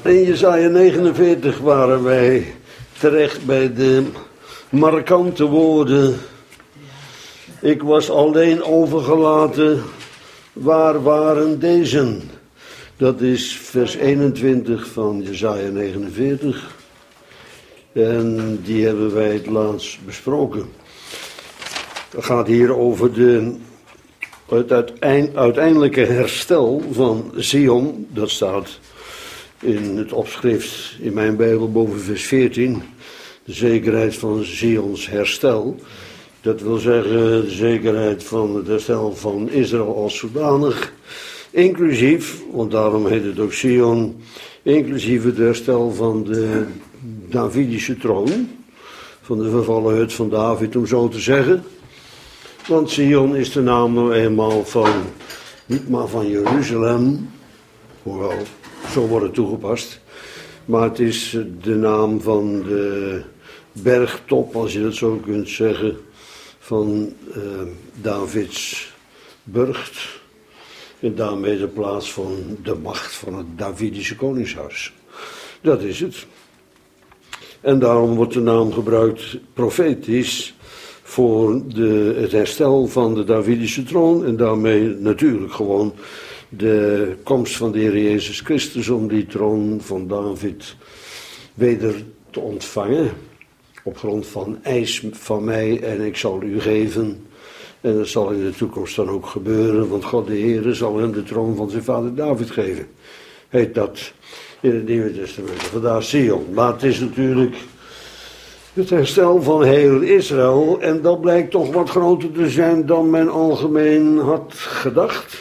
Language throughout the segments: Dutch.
In Jesaja 49 waren wij terecht bij de markante woorden. Ik was alleen overgelaten, waar waren deze? Dat is vers 21 van Jesaja 49. En die hebben wij het laatst besproken. Het gaat hier over het uiteindelijke herstel van Sion. Dat staat in het opschrift in mijn Bijbel boven vers 14. De zekerheid van Sions herstel. Dat wil zeggen de zekerheid van het herstel van Israël als zodanig. Inclusief, want daarom heet het ook Sion, inclusief het herstel van de Davidische troon. Van de vervallen hut van David, om zo te zeggen. Want Sion is de naam nou eenmaal van, niet maar van Jeruzalem, hoewel, zo wordt het toegepast. Maar het is de naam van de bergtop, als je dat zo kunt zeggen, van Davids burcht. En daarmee de plaats van de macht van het Davidische koningshuis. Dat is het. En daarom wordt de naam gebruikt profetisch voor het herstel van de Davidische troon. En daarmee natuurlijk gewoon de komst van de Heer Jezus Christus om die troon van David weder te ontvangen. Op grond van eis van mij en ik zal u geven. En dat zal in de toekomst dan ook gebeuren, want God de Heer zal hem de troon van zijn vader David geven. Heet dat in het Nieuwe Testament. Vandaar Sion. Maar het is natuurlijk het herstel van heel Israël. En dat blijkt toch wat groter te zijn dan men algemeen had gedacht.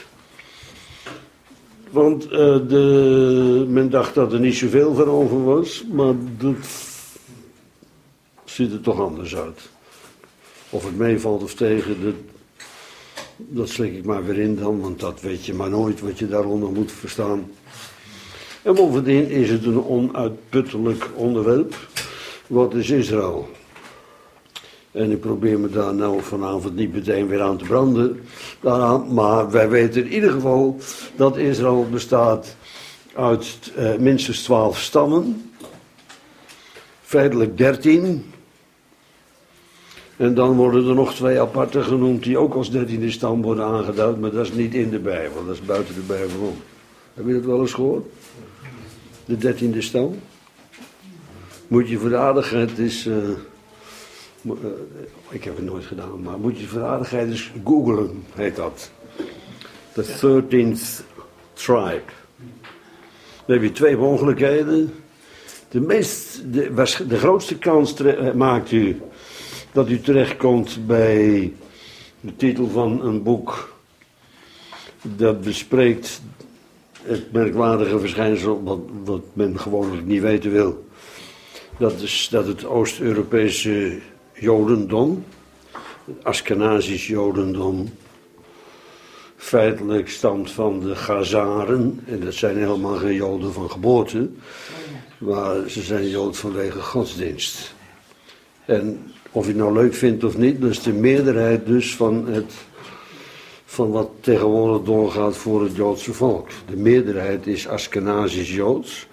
Want men dacht dat er niet zoveel van over was, maar dat ziet er toch anders uit. Of het meevalt of tegen, dat slik ik maar weer in dan, want dat weet je maar nooit wat je daaronder moet verstaan. En bovendien is het een onuitputtelijk onderwerp. Wat is Israël? En ik probeer me daar nou vanavond niet meteen weer aan te branden. Maar wij weten in ieder geval dat Israël bestaat uit minstens 12 stammen. Feitelijk 13. En dan worden er nog 2 aparte genoemd die ook als 13e stam worden aangeduid. Maar dat is niet in de Bijbel, dat is buiten de Bijbel om. Heb je dat wel eens gehoord? De 13e stam? Moet je voor de aardigheid eens... ik heb het nooit gedaan, maar moet je voor de aardigheid eens googlen, heet dat. The 13th tribe. Dan heb je 2 mogelijkheden. De grootste kans maakt u dat u terechtkomt bij de titel van een boek dat bespreekt het merkwaardige verschijnsel wat men gewoonlijk niet weten wil. Dat is dat het Oost-Europese Jodendom, het Askenazisch Jodendom, feitelijk stamt van de Chazaren. En dat zijn helemaal geen Joden van geboorte, maar ze zijn Jood vanwege godsdienst. En of je het nou leuk vindt of niet, dat is de meerderheid dus van wat tegenwoordig doorgaat voor het Joodse volk. De meerderheid is Askenazisch Joods.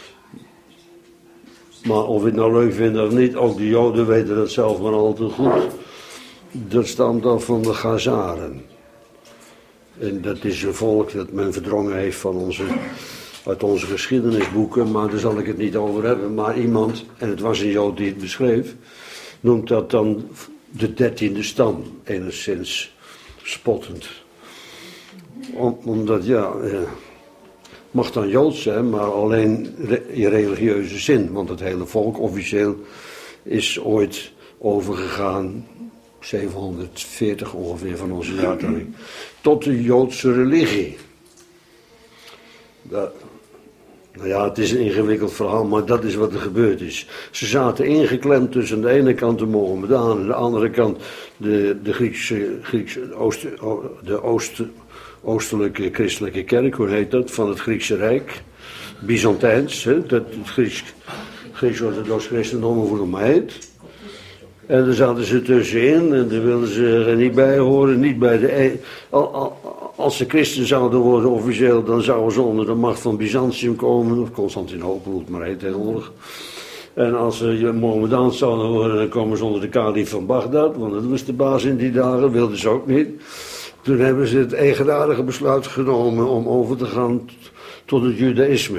Maar of je het nou leuk vindt of niet, ook de Joden weten dat zelf maar al te goed. Dat stamt af van de Chazaren. En dat is een volk dat men verdrongen heeft uit onze geschiedenisboeken, maar daar zal ik het niet over hebben. Maar iemand, en het was een Jood die het beschreef, noemt dat dan de 13e stam, enigszins spottend. Omdat, mag dan Joods zijn, maar alleen in religieuze zin. Want het hele volk officieel is ooit overgegaan, 740 ongeveer van onze jaartelling, tot de Joodse religie. Het is een ingewikkeld verhaal, maar dat is wat er gebeurd is. Ze zaten ingeklemd tussen de ene kant de Mohammedanen en de andere kant de oostelijke christelijke kerk, hoe heet dat, van het Griekse Rijk. Byzantijns, het Grieks-orthodox christendom, hoe het maar heet. En daar zaten ze tussenin en daar wilden ze er niet bij horen, niet bij als ze christen zouden worden officieel, dan zouden ze onder de macht van Byzantium komen, of Constantinopel, hoe het maar heet tegenwoordig. En als ze Mohammedaans zouden worden, dan komen ze onder de kalif van Bagdad, want dat was de baas in die dagen, wilden ze ook niet. Toen hebben ze het eigenaardige besluit genomen om over te gaan tot het judaïsme.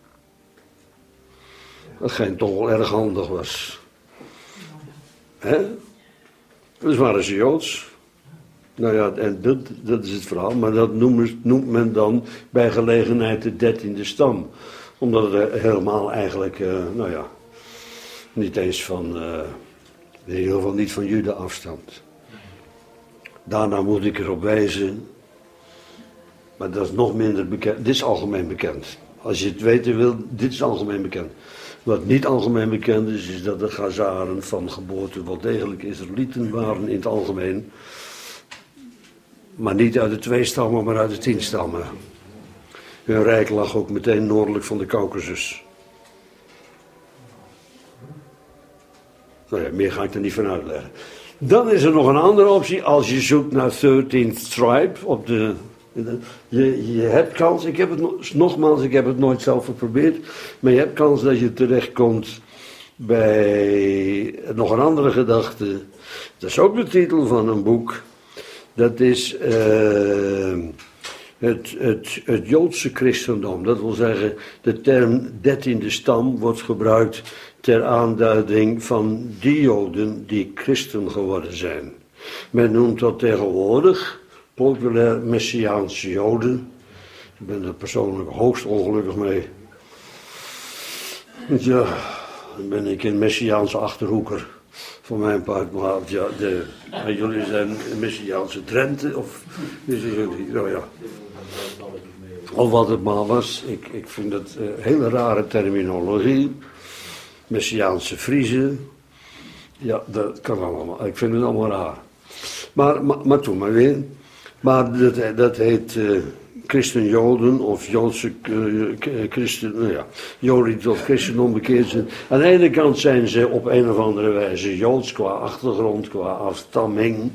Dat geen toch wel erg handig was. Hè? Dus waren ze Joods. Nou ja, en dat is het verhaal, maar dat noemt men dan bij gelegenheid de 13e stam. Omdat het helemaal eigenlijk, niet eens van, in ieder geval niet van Juda afstamt. Daarna moet ik erop wijzen, maar dat is nog minder bekend. Dit is algemeen bekend. Als je het weten wil, dit is algemeen bekend. Wat niet algemeen bekend is, is dat de Chazaren van geboorte wel degelijk Israëlieten waren in het algemeen. Maar niet uit de 2 stammen, maar uit de 10 stammen. Hun rijk lag ook meteen noordelijk van de Caucasus. Nou ja, meer ga ik er niet van uitleggen. Dan is er nog een andere optie. Als je zoekt naar 13th tribe. Je hebt kans. Ik heb het nooit zelf geprobeerd. Maar je hebt kans dat je terechtkomt bij nog een andere gedachte. Dat is ook de titel van een boek. Dat is het Joodse christendom. Dat wil zeggen, de term 13e stam wordt gebruikt ter aanduiding van die Joden die christen geworden zijn. Men noemt dat tegenwoordig populair Messiaanse Joden. Ik ben er persoonlijk hoogst ongelukkig mee. Ja, dan ben ik een Messiaanse Achterhoeker. Voor mijn part, maar ja, jullie zijn Messiaanse Drenthe, of is het jullie? Nou ja. Of wat het maar was, ik vind het hele rare terminologie. Messiaanse Friezen. Ja, dat kan allemaal. Ik vind het allemaal raar. Maar toen maar weer. Maar dat heet christen-Joden of Joodse christen, nou ja, Joden die tot christendom bekeerd zijn. Aan de ene kant zijn ze op een of andere wijze Joods qua achtergrond, qua afstamming.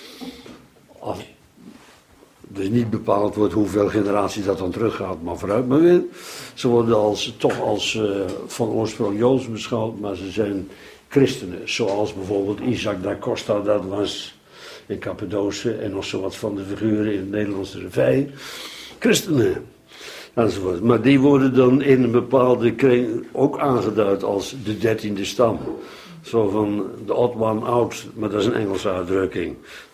Dus niet bepaald wordt hoeveel generaties dat dan teruggaat, maar vooruit maar weer. Ze worden toch als van oorsprong Joods beschouwd, maar ze zijn christenen. Zoals bijvoorbeeld Isaac da Costa, dat was in Cappadoce en nog zo wat van de figuren in het Nederlandse revij. Christenen. Enzovoort. Maar die worden dan in een bepaalde kring ook aangeduid als de 13e stam. Zo van de odd one out, maar dat is een Engelse uitdrukking.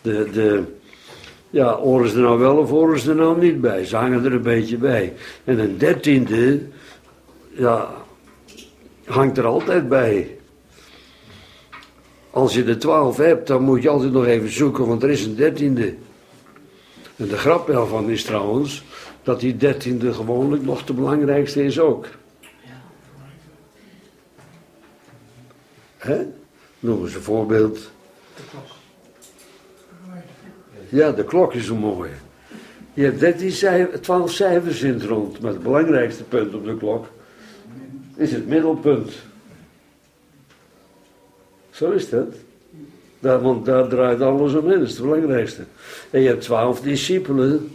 Ja, horen ze er nou wel of horen ze er nou niet bij? Ze hangen er een beetje bij. En een 13e, ja, hangt er altijd bij. Als je de 12 hebt, dan moet je altijd nog even zoeken, want er is een 13e. En de grap daarvan is trouwens, dat die 13e gewoonlijk nog de belangrijkste is ook. Hè? Noem eens een voorbeeld. De klok. Ja, de klok is zo mooi. Je hebt 12 cijfers in het rond, maar het belangrijkste punt op de klok is het middelpunt. Zo is dat. Want daar draait alles omheen, dat is het belangrijkste. En je hebt 12 discipelen.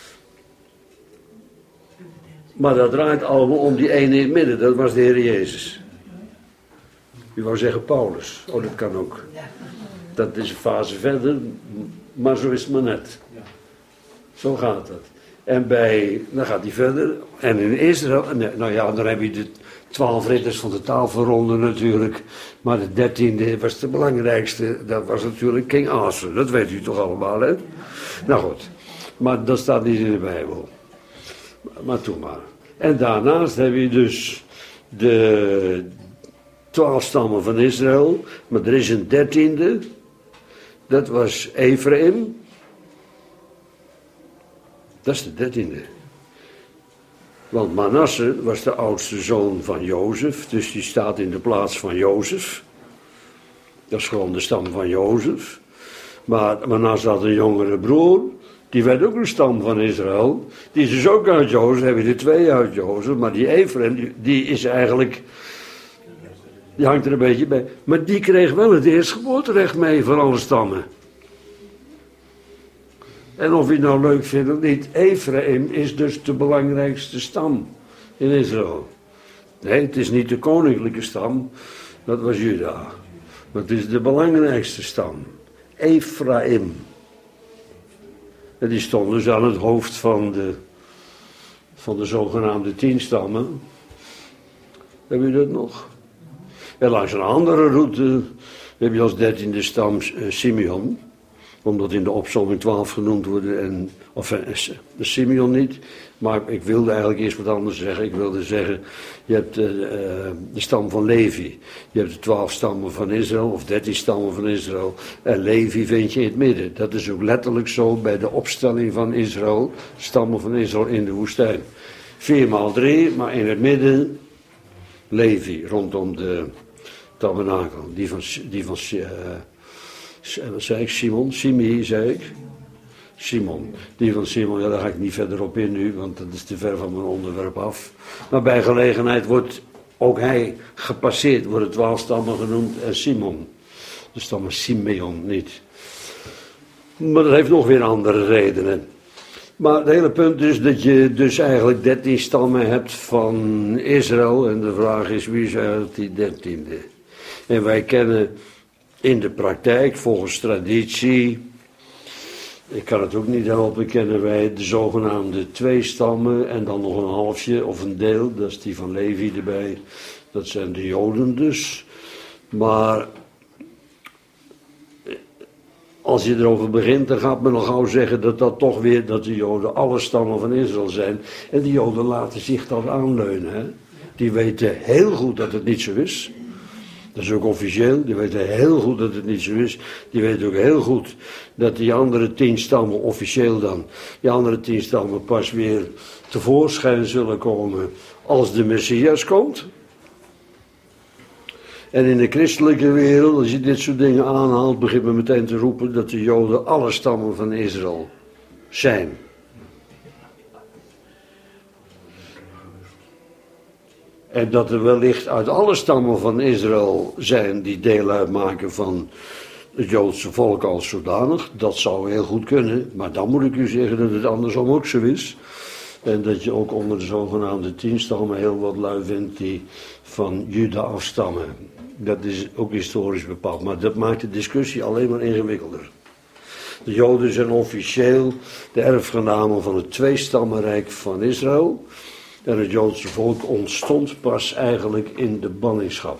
Maar dat draait allemaal om die ene in het midden, dat was de Heer Jezus. U wou zeggen Paulus, oh dat kan ook. Dat is een fase verder, maar zo is het maar net. Zo gaat dat. En dan gaat hij verder. En in Israël, nou ja, dan heb je de 12 ridders van de tafelronde natuurlijk. Maar de 13e was de belangrijkste. Dat was natuurlijk King Arthur. Dat weet u toch allemaal, hè? Nou goed. Maar dat staat niet in de Bijbel. Maar toen maar. En daarnaast heb je dus de 12 stammen van Israël. Maar er is een 13e. Dat was Ephraim. Dat is de 13e. Want Manasse was de oudste zoon van Jozef, dus die staat in de plaats van Jozef. Dat is gewoon de stam van Jozef. Maar Manasse had een jongere broer, die werd ook een stam van Israël. Die is dus ook uit Jozef, heb je er 2 uit Jozef, maar die Ephraim, die is eigenlijk, die hangt er een beetje bij. Maar die kreeg wel het eerstgeboorterecht mee van alle stammen. En of je het nou leuk vindt of niet, Ephraim is dus de belangrijkste stam in Israël. Nee, het is niet de koninklijke stam, dat was Juda. Maar het is de belangrijkste stam. Ephraim. En die stond dus aan het hoofd van de zogenaamde 10 stammen. Heb je dat nog? En langs een andere route heb je als 13e stam Simeon. Omdat in de opsomming 12 genoemd worden. De Simeon niet. Maar ik wilde eigenlijk eerst wat anders zeggen. Ik wilde zeggen, je hebt de stam van Levi. Je hebt de 12 stammen van Israël, of 13 stammen van Israël. En Levi vind je in het midden. Dat is ook letterlijk zo bij de opstelling van Israël. Stammen van Israël in de woestijn. 4 maal 3, maar in het midden Levi, rondom de tabernakel. Die van wat zei ik? Simei, zei ik. Simon. Die van Simon, ja, daar ga ik niet verder op in nu, want dat is te ver van mijn onderwerp af. Maar bij gelegenheid wordt ook hij gepasseerd, worden 12 stammen genoemd en Simon. De stammen Simeon niet. Maar dat heeft nog weer andere redenen. Maar het hele punt is dat je dus eigenlijk 13 stammen hebt van Israël. En de vraag is, wie is eigenlijk die 13e? En wij kennen in de praktijk, volgens traditie, ik kan het ook niet helpen, kennen wij de zogenaamde 2 stammen en dan nog een halfje of een deel, dat is die van Levi erbij. Dat zijn de Joden dus. Maar als je erover begint, dan gaat men al gauw zeggen dat toch weer, dat de Joden alle stammen van Israël zijn. En die Joden laten zich dat aanleunen. Hè? Die weten heel goed dat het niet zo is. Dat is ook officieel, die weten heel goed dat het niet zo is. Die weten ook heel goed dat die andere 10 stammen, officieel dan, die andere 10 stammen pas weer tevoorschijn zullen komen als de Messias komt. En in de christelijke wereld, als je dit soort dingen aanhaalt, begint men meteen te roepen dat de Joden alle stammen van Israël zijn. En dat er wellicht uit alle stammen van Israël zijn die deel uitmaken van het Joodse volk als zodanig. Dat zou heel goed kunnen, maar dan moet ik u zeggen dat het andersom ook zo is. En dat je ook onder de zogenaamde 10 stammen heel wat lui vindt die van Juda afstammen. Dat is ook historisch bepaald, maar dat maakt de discussie alleen maar ingewikkelder. De Joden zijn officieel de erfgenamen van het 2-stammenrijk van Israël. En het Joodse volk ontstond pas eigenlijk in de ballingschap.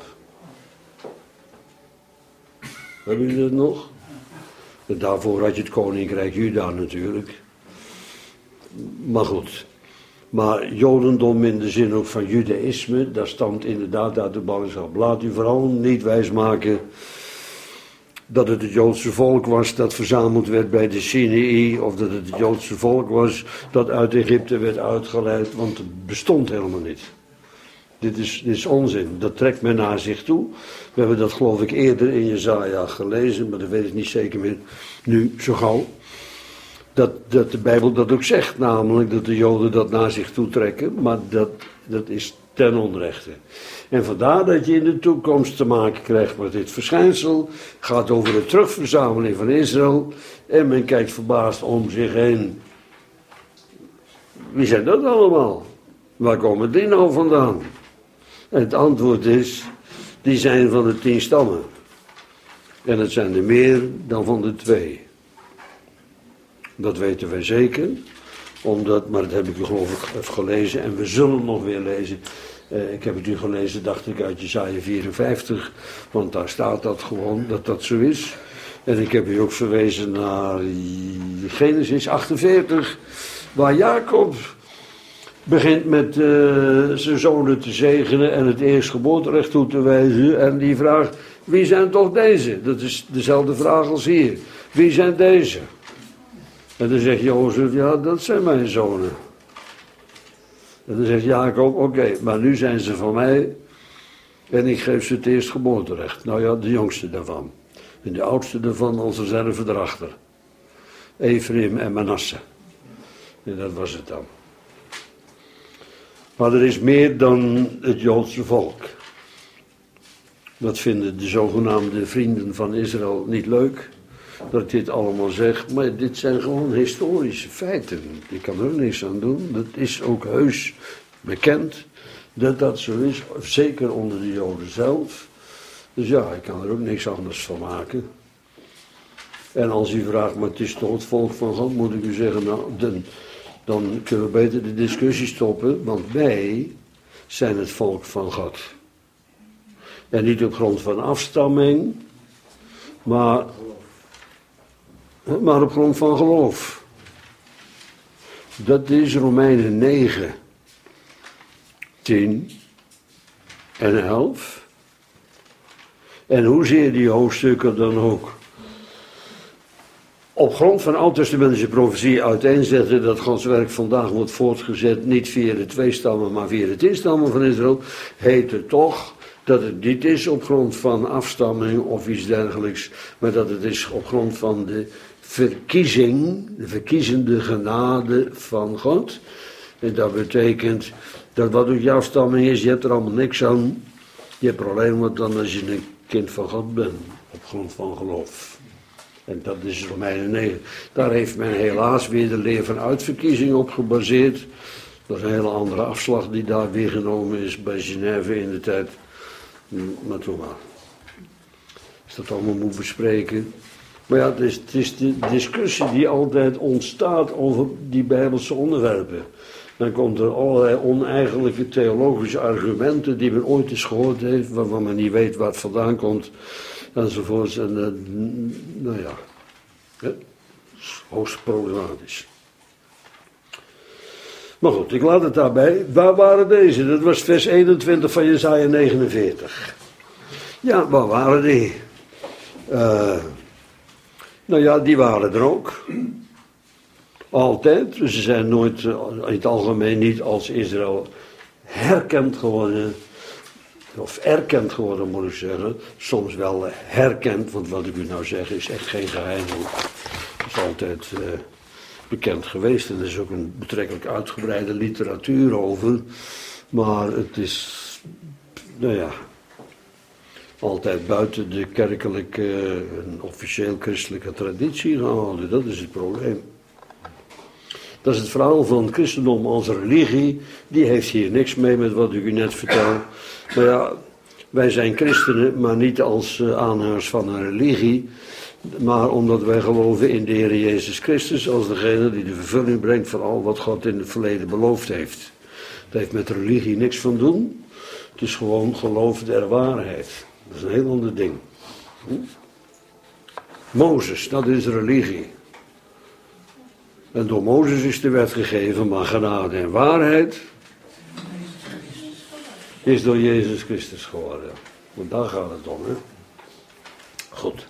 Hebben jullie dat nog? En daarvoor had je het koninkrijk Juda natuurlijk. Maar goed. Maar Jodendom in de zin ook van Judaïsme, dat stamt inderdaad uit de ballingschap. Laat u vooral niet wijsmaken dat het Joodse volk was dat verzameld werd bij de Sinaï, of dat het Joodse volk was dat uit Egypte werd uitgeleid, want het bestond helemaal niet. Dit is onzin, dat trekt men naar zich toe. We hebben dat geloof ik eerder in Jesaja gelezen, maar dat weet ik niet zeker meer nu zo gauw. Dat de Bijbel dat ook zegt, namelijk dat de Joden dat naar zich toe trekken, maar dat is ten onrechte. En vandaar dat je in de toekomst te maken krijgt met dit verschijnsel. Gaat over de terugverzameling van Israël. En men kijkt verbaasd om zich heen. Wie zijn dat allemaal? Waar komen die nou vandaan? En het antwoord is, die zijn van de 10 stammen. En het zijn er meer dan van de 2. Dat weten wij zeker. Maar dat heb ik u geloof ik even gelezen. En we zullen nog weer lezen. Ik heb het u gelezen, dacht ik, uit Jesaja 54. Want daar staat dat gewoon, dat zo is. En ik heb u ook verwezen naar Genesis 48. Waar Jacob begint met zijn zonen te zegenen en het eerstgeboorterecht toe te wijzen. En die vraagt, wie zijn toch deze? Dat is dezelfde vraag als hier. Wie zijn deze? En dan zegt Jozef, ja, dat zijn mijn zonen. En dan zegt Jacob, oké, maar nu zijn ze van mij en ik geef ze het eerstgeboorterecht. Nou ja, de jongste daarvan. En de oudste daarvan als reserve erachter. Ephraim en Manasse. En dat was het dan. Maar er is meer dan het Joodse volk. Dat vinden de zogenaamde vrienden van Israël niet leuk. dat ik dit allemaal zeg, maar dit zijn gewoon historische feiten. Ik kan er niks aan doen. Dat is ook heus bekend dat dat zo is, zeker onder de Joden zelf. Dus ja, ik kan er ook niks anders van maken. En als u vraagt, maar het is toch het volk van God, moet ik u zeggen, nou, dan kunnen we beter de discussie stoppen, want wij zijn het volk van God. En niet op grond van afstamming, maar op grond van geloof. Dat is Romeinen 9, 10 en 11. En hoezeer die hoofdstukken dan ook op grond van oud-testamentische profetie uiteenzetten dat Gods werk vandaag wordt voortgezet, niet via de twee stammen, maar via de 10 stammen van Israël, heet het toch dat het niet is op grond van afstamming of iets dergelijks, maar dat het is op grond van de verkiezing, de verkiezende genade van God. En dat betekent dat wat ook je afstamming is, je hebt er allemaal niks aan. Je hebt er alleen wat dan als je een kind van God bent, op grond van geloof. En dat is Romeinen 9. Daar heeft men helaas weer de leer van uitverkiezing op gebaseerd. Dat is een hele andere afslag die daar weer genomen is bij Genève in de tijd. Maar toch maar. Als dat allemaal moet bespreken. Maar ja, het is de discussie die altijd ontstaat over die Bijbelse onderwerpen. Dan komt er allerlei oneigenlijke theologische argumenten die men ooit eens gehoord heeft, waarvan men niet weet waar het vandaan komt, enzovoorts. En nou ja, dat is hoogst problematisch. Maar goed, ik laat het daarbij. Waar waren deze? Dat was vers 21 van Jesaja 49. Ja, waar waren die? Nou ja, die waren er ook. Altijd. Dus ze zijn nooit, in het algemeen niet als Israël herkend geworden. Of erkend geworden, moet ik zeggen. Soms wel herkend, want wat ik u nou zeg is echt geen geheim. Het is altijd bekend geweest. En er is ook een betrekkelijk uitgebreide literatuur over. Maar het is, nou ja, altijd buiten de kerkelijke en officieel christelijke traditie gehouden. Dat is het probleem. Dat is het verhaal van het christendom als religie. Die heeft hier niks mee met wat ik u net vertel. Maar ja, wij zijn christenen, maar niet als aanhangers van een religie. Maar omdat wij geloven in de Heer Jezus Christus als degene die de vervulling brengt van al wat God in het verleden beloofd heeft. Dat heeft met religie niks van doen. Het is gewoon geloof der waarheid. Dat is een heel ander ding. Mozes, dat is religie. En door Mozes is de wet gegeven, maar genade en waarheid is door Jezus Christus geworden. Want daar gaat het om, hè. Goed.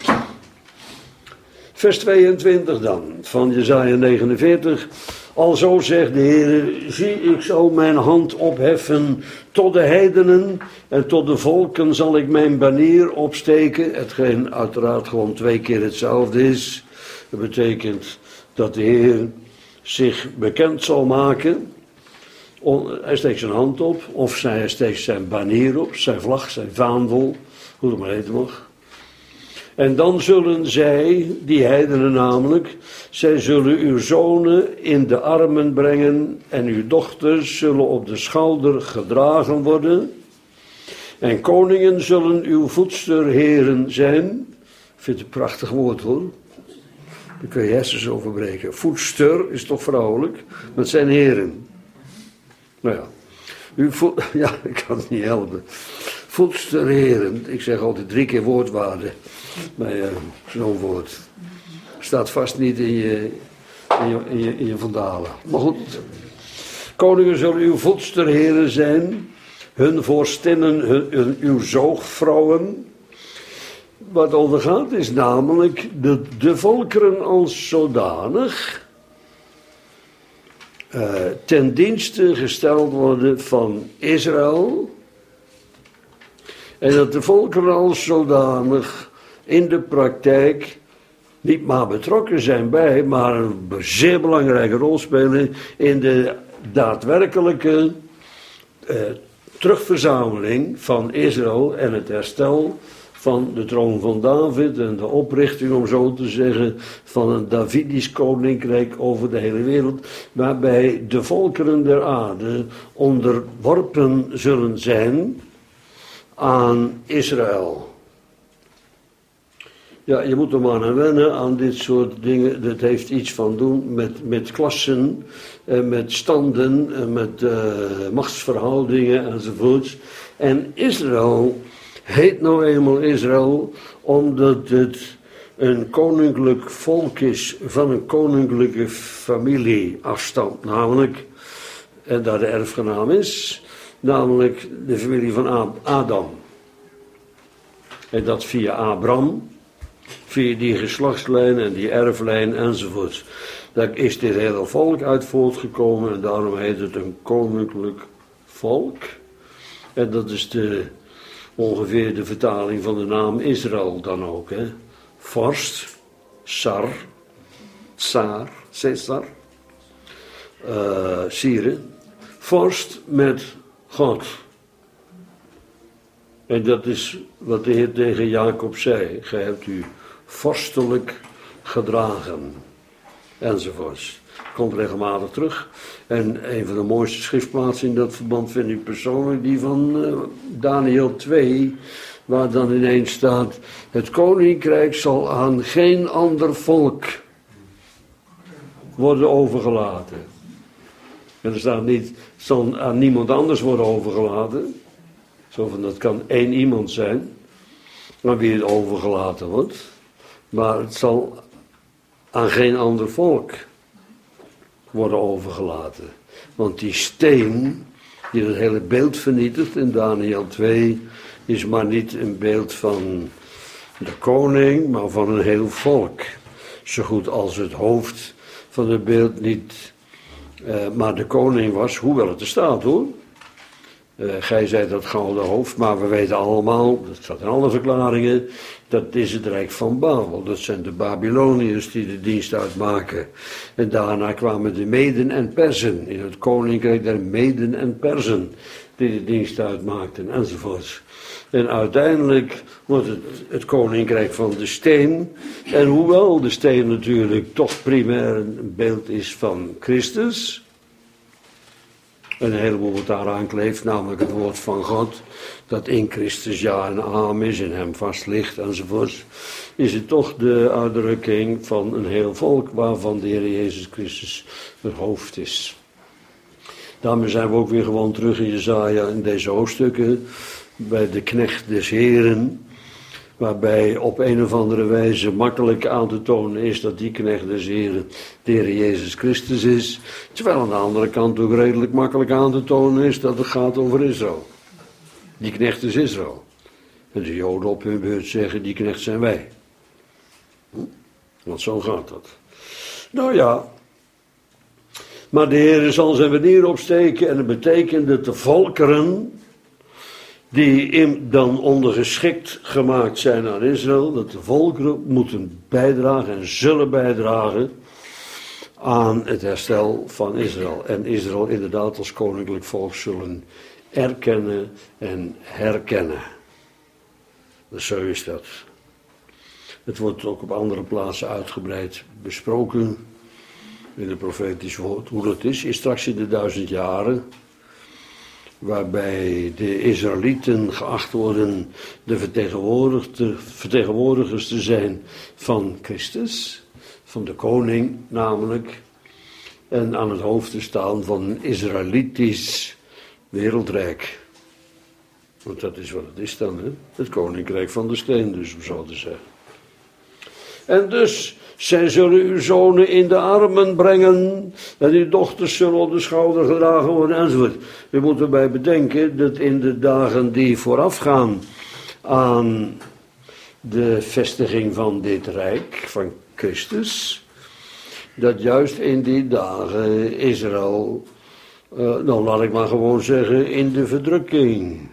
Vers 22 dan, van Jesaja 49. Alzo zegt de Heer, zie ik zal mijn hand opheffen tot de heidenen en tot de volken zal ik mijn banier opsteken. Hetgeen uiteraard gewoon 2 keer hetzelfde is. Dat betekent dat de Heer zich bekend zal maken. Hij steekt zijn hand op, of hij steekt zijn banier op, zijn vlag, zijn vaandel, hoe het maar heten mag. En dan zullen zij, die heidenen namelijk, zij zullen uw zonen in de armen brengen en uw dochters zullen op de schouder gedragen worden. En koningen zullen uw voedsterheren zijn. Ik vind het een prachtig woord hoor. Daar kun je hersens over breken. Voedster is toch vrouwelijk, dat zijn heren. Nou ja, ja, ik kan het niet helpen. Voedsterheren, ik zeg altijd 3 keer woordwaarde bij zo'n woord. Staat vast niet in je vandalen. Maar goed, koningen zullen uw voedsterheren zijn, hun vorstinnen, uw zoogvrouwen. Wat ondergaat is namelijk de volkeren als zodanig ten dienste gesteld worden van Israël. En dat de volkeren als zodanig in de praktijk niet maar betrokken zijn bij, maar een zeer belangrijke rol spelen in de daadwerkelijke terugverzameling van Israël en het herstel van de troon van David en de oprichting, om zo te zeggen, van een Davidisch koninkrijk over de hele wereld, waarbij de volkeren der aarde onderworpen zullen zijn aan Israël. Ja, je moet er maar aan wennen, aan dit soort dingen. Dat heeft iets van doen met klassen, en met standen, en met machtsverhoudingen enzovoorts. En Israël heet nou eenmaal Israël omdat het een koninklijk volk is van een koninklijke familie afstand, namelijk, en daar de erfgenaam is, namelijk de familie van Adam. En dat via Abraham, via die geslachtslijn en die erflijn enzovoort. Daar is dit hele volk uit voortgekomen en daarom heet het een koninklijk volk. En dat is ongeveer de vertaling van de naam Israël dan ook. Hè? Vorst, Sar, Tsar, Caesar, Sire. Vorst met God. En dat is wat de Heer tegen Jacob zei. Gij hebt u vorstelijk gedragen. Enzovoorts. Komt regelmatig terug. En een van de mooiste schriftplaatsen in dat verband vind ik persoonlijk die van Daniel 2. Waar dan ineens staat: het koninkrijk zal aan geen ander volk worden overgelaten. En er staat niet, zal aan niemand anders worden overgelaten. Zo van, dat kan één iemand zijn aan wie het overgelaten wordt. Maar het zal aan geen ander volk worden overgelaten. Want die steen die het hele beeld vernietigt in Daniel 2 is maar niet een beeld van de koning, maar van een heel volk. Zo goed als het hoofd van het beeld niet maar de koning was, hoewel het er staat hoor. Gij zei dat gouden hoofd, maar we weten allemaal, dat staat in alle verklaringen, dat is het rijk van Babel. Dat zijn de Babyloniërs die de dienst uitmaken. En daarna kwamen de Meden en Perzen, in het koninkrijk der Meden en Perzen, die de dienst uitmaakten, enzovoorts. En uiteindelijk wordt het koninkrijk van de steen. En hoewel de steen natuurlijk toch primair een beeld is van Christus, en een heleboel wat daaraan kleeft, namelijk het woord van God, dat in Christus ja en amen is, in hem vast ligt enzovoort, is het toch de uitdrukking van een heel volk waarvan de Heer Jezus Christus het hoofd is. Daarmee zijn we ook weer gewoon terug in Jesaja in deze hoofdstukken, bij de knecht des Heren, waarbij op een of andere wijze makkelijk aan te tonen is dat die knecht des Heren de Heer Jezus Christus is, terwijl aan de andere kant ook redelijk makkelijk aan te tonen is dat het gaat over Israël. Die knecht is Israël. En de Joden op hun beurt zeggen, die knecht zijn wij. Want zo gaat dat. Nou ja, maar de Heer zal zijn wanneer opsteken en dat betekent dat de volkeren die dan ondergeschikt gemaakt zijn aan Israël, dat de volkeren moeten bijdragen en zullen bijdragen aan het herstel van Israël. En Israël inderdaad als koninklijk volk zullen erkennen en herkennen. Dus zo is dat. Het wordt ook op andere plaatsen uitgebreid besproken in het profetisch woord. Hoe dat is straks in de 1000 jaren. Waarbij de Israëlieten geacht worden de vertegenwoordigers te zijn van Christus, van de koning namelijk, en aan het hoofd te staan van een Israëlitisch wereldrijk. Want dat is wat het is dan, hè? Het koninkrijk van de steen dus, om zo te zeggen. En dus, zij zullen uw zonen in de armen brengen en uw dochters zullen op de schouder gedragen worden enzovoort. U moet erbij bedenken dat in de dagen die voorafgaan aan de vestiging van dit rijk van Christus, dat juist in die dagen Israël, nou laat ik maar gewoon zeggen, in de verdrukking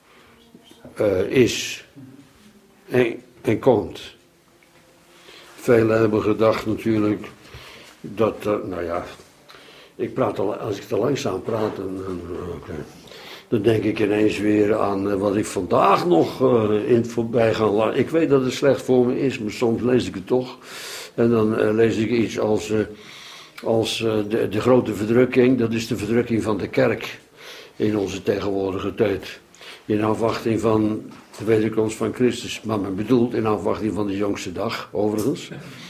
is en komt. Velen hebben gedacht natuurlijk dat, nou ja, als ik te langzaam praat, Dan denk ik ineens weer aan wat ik vandaag nog in het voorbijgaan laat. Ik weet dat het slecht voor me is, maar soms lees ik het toch. En dan lees ik iets als de grote verdrukking. Dat is de verdrukking van de kerk in onze tegenwoordige tijd. In afwachting van de wederkomst van Christus. Maar men bedoelt in afwachting van de jongste dag, overigens.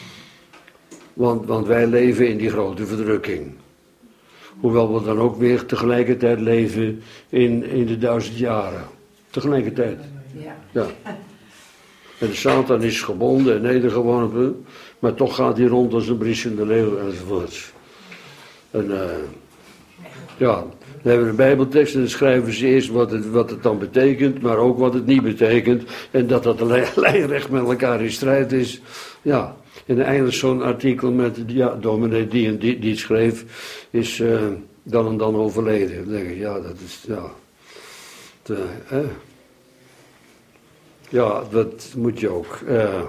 Want wij leven in die grote verdrukking. Hoewel we dan ook weer tegelijkertijd leven in de 1000 jaren. Tegelijkertijd. Ja. En de Satan is gebonden en nedergeworpen. Maar toch gaat hij rond als een briesende leeuw enzovoorts. En ja, we hebben een bijbeltekst en dan schrijven ze eerst wat het dan betekent, maar ook wat het niet betekent. En dat lijnrecht met elkaar in strijd is. Ja, en eindelijk zo'n artikel met, ja, dominee die en die het schreef, is dan en dan overleden. Dan denk ik, ja, dat is, ja. Ja, dat moet je ook.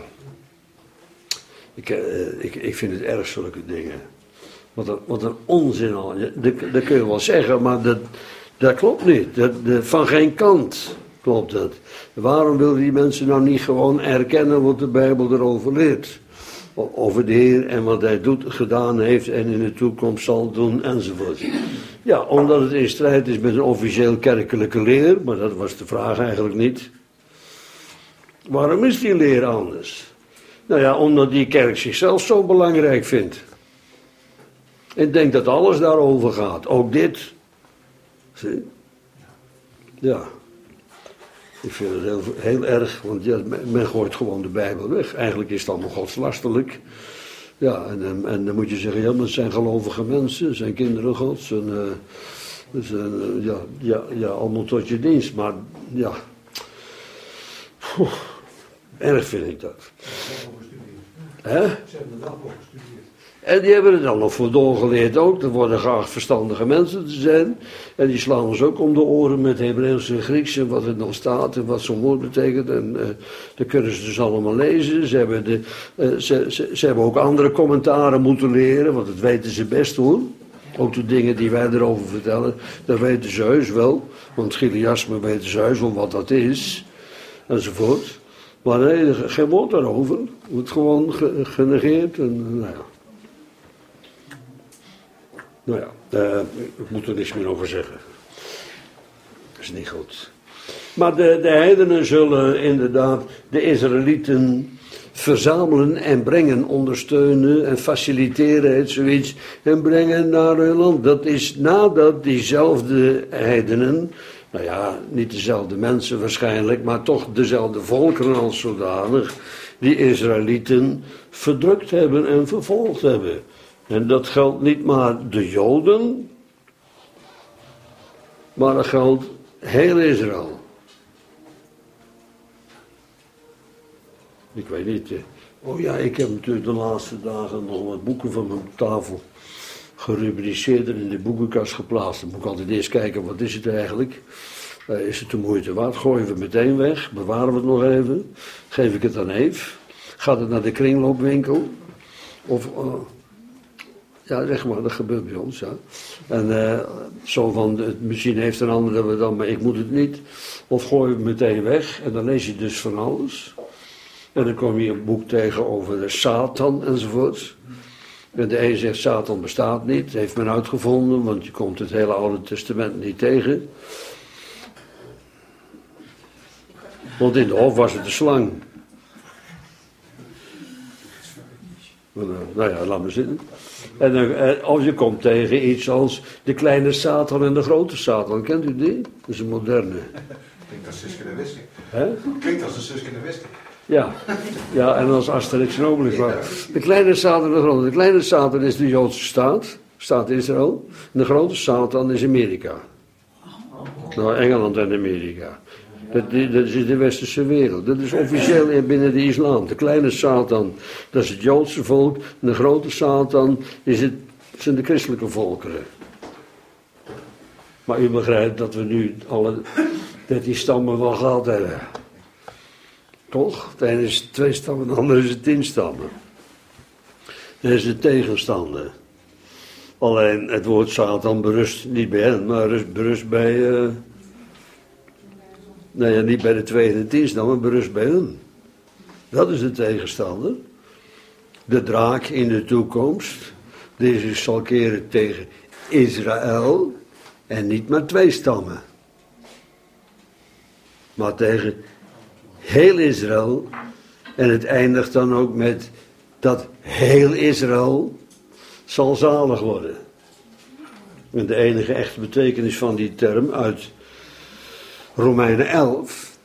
Ik vind het erg, zulke dingen. Wat een onzin al. Dat kun je wel zeggen, maar dat klopt niet. Van geen kant klopt dat. Waarom willen die mensen nou niet gewoon erkennen wat de Bijbel erover leert? Over de Heer en wat hij doet, gedaan heeft en in de toekomst zal doen enzovoort. Ja, omdat het in strijd is met een officieel kerkelijke leer, maar dat was de vraag eigenlijk niet. Waarom is die leer anders? Nou ja, omdat die kerk zichzelf zo belangrijk vindt. En denkt dat alles daarover gaat. Ook dit. Zie? Ja. Ik vind het heel erg, want ja, men gooit gewoon de Bijbel weg. Eigenlijk is het allemaal godslasterlijk. Ja, en dan moet je zeggen, ja, maar het zijn gelovige mensen, het zijn kinderen gods. En, ja, allemaal tot je dienst. Maar ja, erg vind ik dat. Hè? Ze hebben het ook gestudeerd. En die hebben er dan nog voor doorgeleerd ook. Er worden graag verstandige mensen te zijn. En die slaan ons ook om de oren met Hebreeuws en Grieks en wat er nog staat en wat zo'n woord betekent. En dat kunnen ze dus allemaal lezen. Ze hebben ook andere commentaren moeten leren, want dat weten ze best hoor. Ook de dingen die wij erover vertellen, dat weten ze heus wel. Want Chiliasme weten ze heus wel wat dat is. Enzovoort. Maar nee, geen woord daarover. Wordt gewoon genegeerd en nou ja. Nou ja, ik moet er niks meer over zeggen. Dat is niet goed. Maar de heidenen zullen inderdaad de Israëlieten verzamelen en brengen, ondersteunen en faciliteren, het zoiets, en brengen naar hun land. Dat is nadat diezelfde heidenen, nou ja, niet dezelfde mensen waarschijnlijk, maar toch dezelfde volkeren als zodanig, die Israëlieten verdrukt hebben en vervolgd hebben. En dat geldt niet maar de Joden, maar dat geldt heel Israël. Ik weet niet. Oh ja, ik heb natuurlijk de laatste dagen nog wat boeken van mijn tafel gerubriceerd en in de boekenkast geplaatst. Dan moet ik altijd eerst kijken, wat is het eigenlijk? Is het de moeite waard? Gooien we het meteen weg? Bewaren we het nog even? Geef ik het aan Eve? Gaat het naar de kringloopwinkel? Of... ja, zeg maar, dat gebeurt bij ons, ja. En zo van, misschien heeft een ander dat we dan, maar ik moet het niet. Of gooi je het meteen weg en dan lees je dus van alles. En dan kom je een boek tegen over de Satan enzovoort. En de een zegt, Satan bestaat niet, dat heeft men uitgevonden, want je komt het hele Oude Testament niet tegen. Want in de hof was het de slang. Nou ja, laat maar zitten. En als je komt tegen iets als de kleine Satan en de grote Satan. Kent u die? Dat is een moderne. Klinkt als Suske de Wiske. Hè? Klinkt als een Suske de Wiske. Ja, en als Asterix en Obelix. De kleine Satan en de grote. De kleine Satan is de Joodse staat Israël. En de grote Satan is Amerika. Nou, Engeland en Amerika. Dat is de westerse wereld. Dat is officieel binnen de islam. De kleine Satan, dat is het Joodse volk. En de grote Satan zijn de christelijke volkeren. Maar u begrijpt dat we nu alle 13 stammen wel gehad hebben. Toch? Het ene is 2 stammen, het andere is 10 stammen. Dat is de tegenstander. Alleen het woord Satan berust niet bij hen, maar berust bij Nou ja, niet bij de 2 en de 10 stammen, maar berust bij hun. Dat is de tegenstander. De draak in de toekomst, die zich zal keren tegen Israël en niet maar 2 stammen. Maar tegen heel Israël. En het eindigt dan ook met dat heel Israël zal zalig worden. En de enige echte betekenis van die term uit Romeinen 11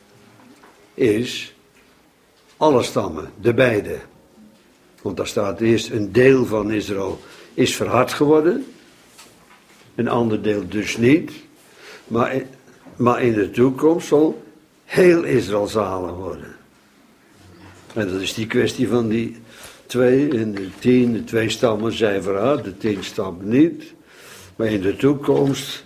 is alle stammen, de beide. Want daar staat eerst een deel van Israël is verhard geworden. Een ander deel dus niet. Maar in de toekomst zal heel Israël zalig worden. En dat is die kwestie van die 2 en de 10. De 2 stammen zijn verhard, de 10 stammen niet. Maar in de toekomst,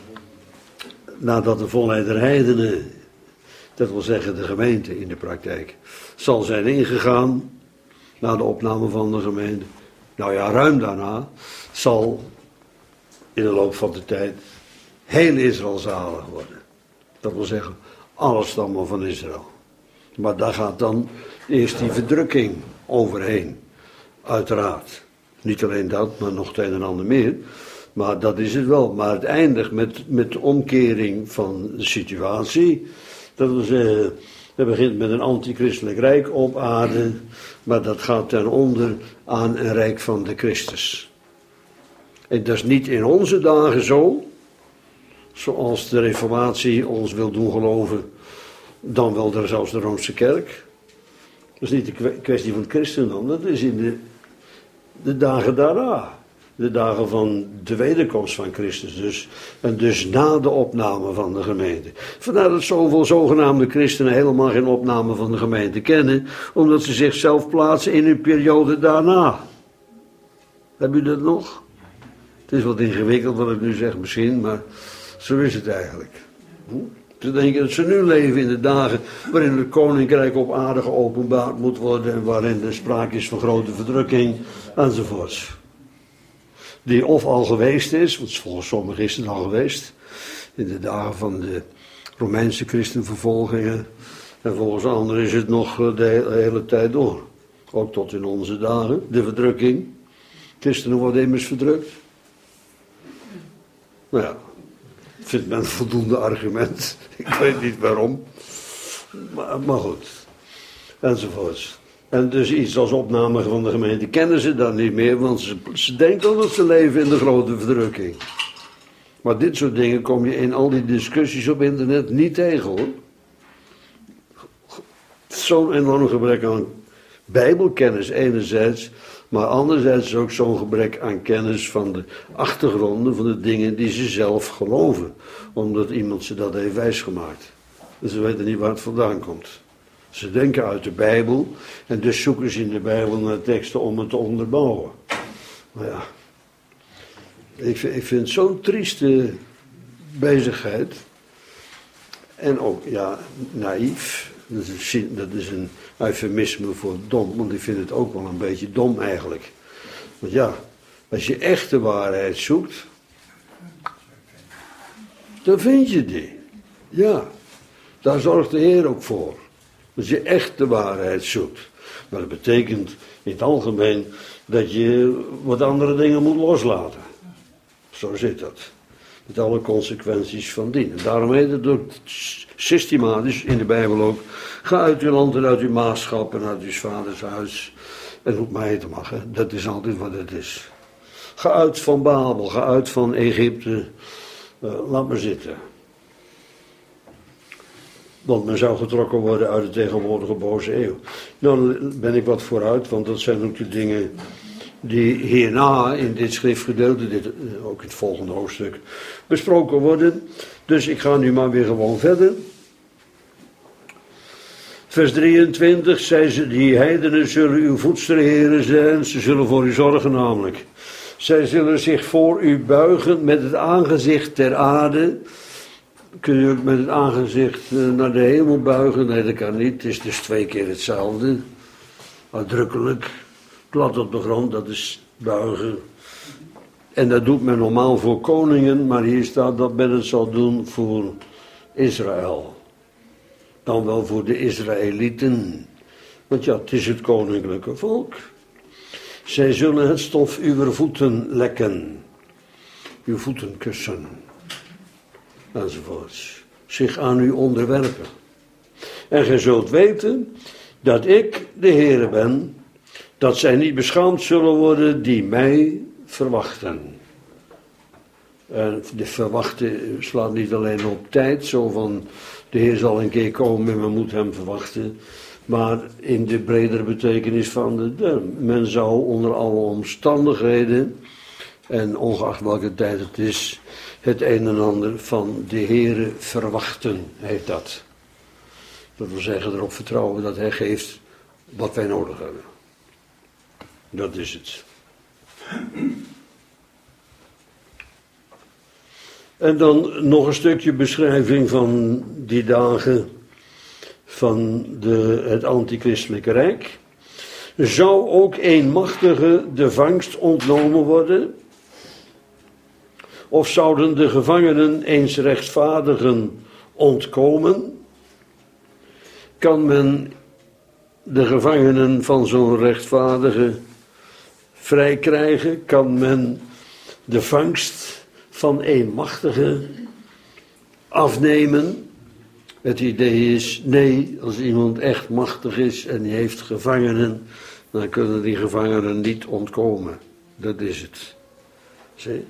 nadat de volheid der heidenen, dat wil zeggen de gemeente in de praktijk, zal zijn ingegaan, na de opname van de gemeente, nou ja, ruim daarna, zal in de loop van de tijd heel Israël zalig worden. Dat wil zeggen, alle stammen van Israël. Maar daar gaat dan eerst die verdrukking overheen, uiteraard. Niet alleen dat, maar nog het een en ander meer. Maar dat is het wel. Maar het eindigt met de omkering van de situatie. Dat wil zeggen, het begint met een antichristelijk rijk op aarde, maar dat gaat ten onder aan een rijk van de Christus. En dat is niet in onze dagen zo, zoals de Reformatie ons wil doen geloven, dan wel zelfs de Roomse Kerk. Dat is niet de kwestie van het christendom, dat is in de dagen daarna. De dagen van de wederkomst van Christus dus. En dus na de opname van de gemeente. Vandaar dat zoveel zogenaamde christenen helemaal geen opname van de gemeente kennen. Omdat ze zichzelf plaatsen in een periode daarna. Heb u dat nog? Het is wat ingewikkeld wat ik nu zeg misschien, maar zo is het eigenlijk. Ze denken dat ze nu leven in de dagen waarin het koninkrijk op aarde geopenbaard moet worden. En waarin er sprake is van grote verdrukking enzovoorts. Die of al geweest is, want volgens sommigen is het al geweest, in de dagen van de Romeinse christenvervolgingen. En volgens anderen is het nog de hele tijd door. Ook tot in onze dagen, de verdrukking. Christenen worden immers verdrukt. Nou ja, vindt men een voldoende argument. Ik weet niet waarom. Maar goed, enzovoorts. En dus iets als opname van de gemeente kennen ze dan niet meer, want ze denken dat ze leven in de grote verdrukking. Maar dit soort dingen kom je in al die discussies op internet niet tegen, hoor. Zo'n enorm gebrek aan bijbelkennis enerzijds, maar anderzijds ook zo'n gebrek aan kennis van de achtergronden van de dingen die ze zelf geloven. Omdat iemand ze dat heeft wijsgemaakt. Dus ze weten niet waar het vandaan komt. Ze denken uit de Bijbel en dus zoeken ze in de Bijbel naar teksten om het te onderbouwen. Maar ja, ik vind het zo'n trieste bezigheid. En ook, ja, naïef. Dat is een eufemisme voor dom, want ik vind het ook wel een beetje dom eigenlijk. Want ja, als je echte waarheid zoekt, dan vind je die. Ja, daar zorgt de Heer ook voor. Als je echt de waarheid zoekt. Maar dat betekent in het algemeen dat je wat andere dingen moet loslaten. Zo zit dat. Met alle consequenties van dien. En daarom heet het ook systematisch in de Bijbel ook. Ga uit uw land en uit uw maagschap en uit uw vaders huis. En roep mij te mag. Hè. Dat is altijd wat het is. Ga uit van Babel, ga uit van Egypte. Laat maar zitten. Want men zou getrokken worden uit de tegenwoordige boze eeuw. Nou ben ik wat vooruit, want dat zijn ook de dingen die hierna in dit schriftgedeelte, ook in het volgende hoofdstuk, besproken worden. Dus ik ga nu maar weer gewoon verder. Vers 23, zij ze, die heidenen zullen uw voedsterheren zijn, ze zullen voor u zorgen namelijk. Zij zullen zich voor u buigen met het aangezicht ter aarde. Kun je ook met het aangezicht naar de hemel buigen? Nee, dat kan niet. Het is dus 2 keer hetzelfde. Uitdrukkelijk. Plat op de grond, dat is buigen. En dat doet men normaal voor koningen, maar hier staat dat men het zal doen voor Israël. dan wel voor de Israëlieten. Want ja, het is het koninklijke volk. Zij zullen het stof uw voeten lekken, uw voeten kussen, enzovoorts. Zich aan u onderwerpen. En gij zult weten dat ik de Heere ben, dat zij niet beschaamd zullen worden die mij verwachten. En de verwachten slaat niet alleen op tijd, zo van de Heer zal een keer komen en we moeten hem verwachten. Maar in de bredere betekenis van de term. Men zou onder alle omstandigheden, en ongeacht welke tijd het is, het een en ander van de Heere verwachten, heet dat. Dat wil zeggen erop vertrouwen dat hij geeft wat wij nodig hebben. Dat is het. En dan nog een stukje beschrijving van die dagen van het antichristelijke rijk. Zou ook een machtige de vangst ontnomen worden? Of zouden de gevangenen eens rechtvaardigen ontkomen? Kan men de gevangenen van zo'n rechtvaardige vrij krijgen? Kan men de vangst van een machtige afnemen? Het idee is, nee, als iemand echt machtig is en die heeft gevangenen, dan kunnen die gevangenen niet ontkomen. Dat is het. Zie?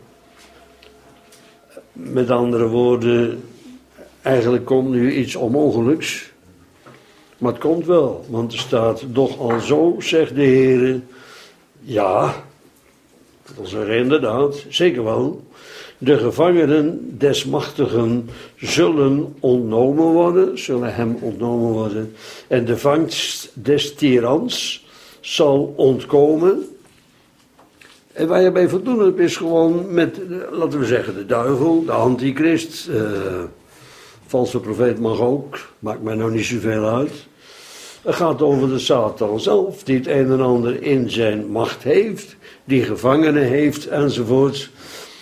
Met andere woorden, eigenlijk komt nu iets onmogelijks. Maar het komt wel, want er staat, doch al zo, zegt de Heer, ja, dat wil zeggen inderdaad, zeker wel. De gevangenen des machtigen zullen ontnomen worden, zullen hem ontnomen worden. En de vangst des tirans zal ontkomen. En waar je bij voldoen hebt is gewoon met, laten we zeggen, de duivel, de antichrist. Valse profeet mag ook, maakt mij nou niet zoveel uit. Het gaat over de Satan zelf, die het een en ander in zijn macht heeft, die gevangenen heeft enzovoort.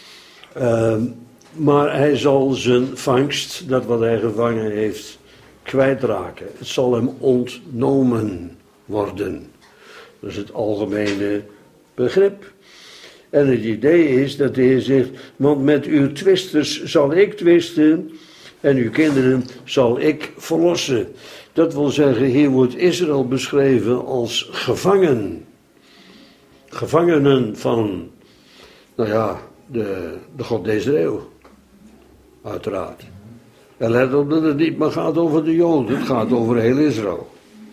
Maar hij zal zijn vangst, dat wat hij gevangen heeft, kwijtraken. Het zal hem ontnomen worden. Dat is het algemene begrip. En het idee is dat de Heer zegt, want met uw twisters zal ik twisten en uw kinderen zal ik verlossen. Dat wil zeggen, hier wordt Israël beschreven als gevangen. Gevangenen van, nou ja, de God deze eeuw. Uiteraard. En let op dat het niet maar gaat over de Joden, het gaat over heel Israël.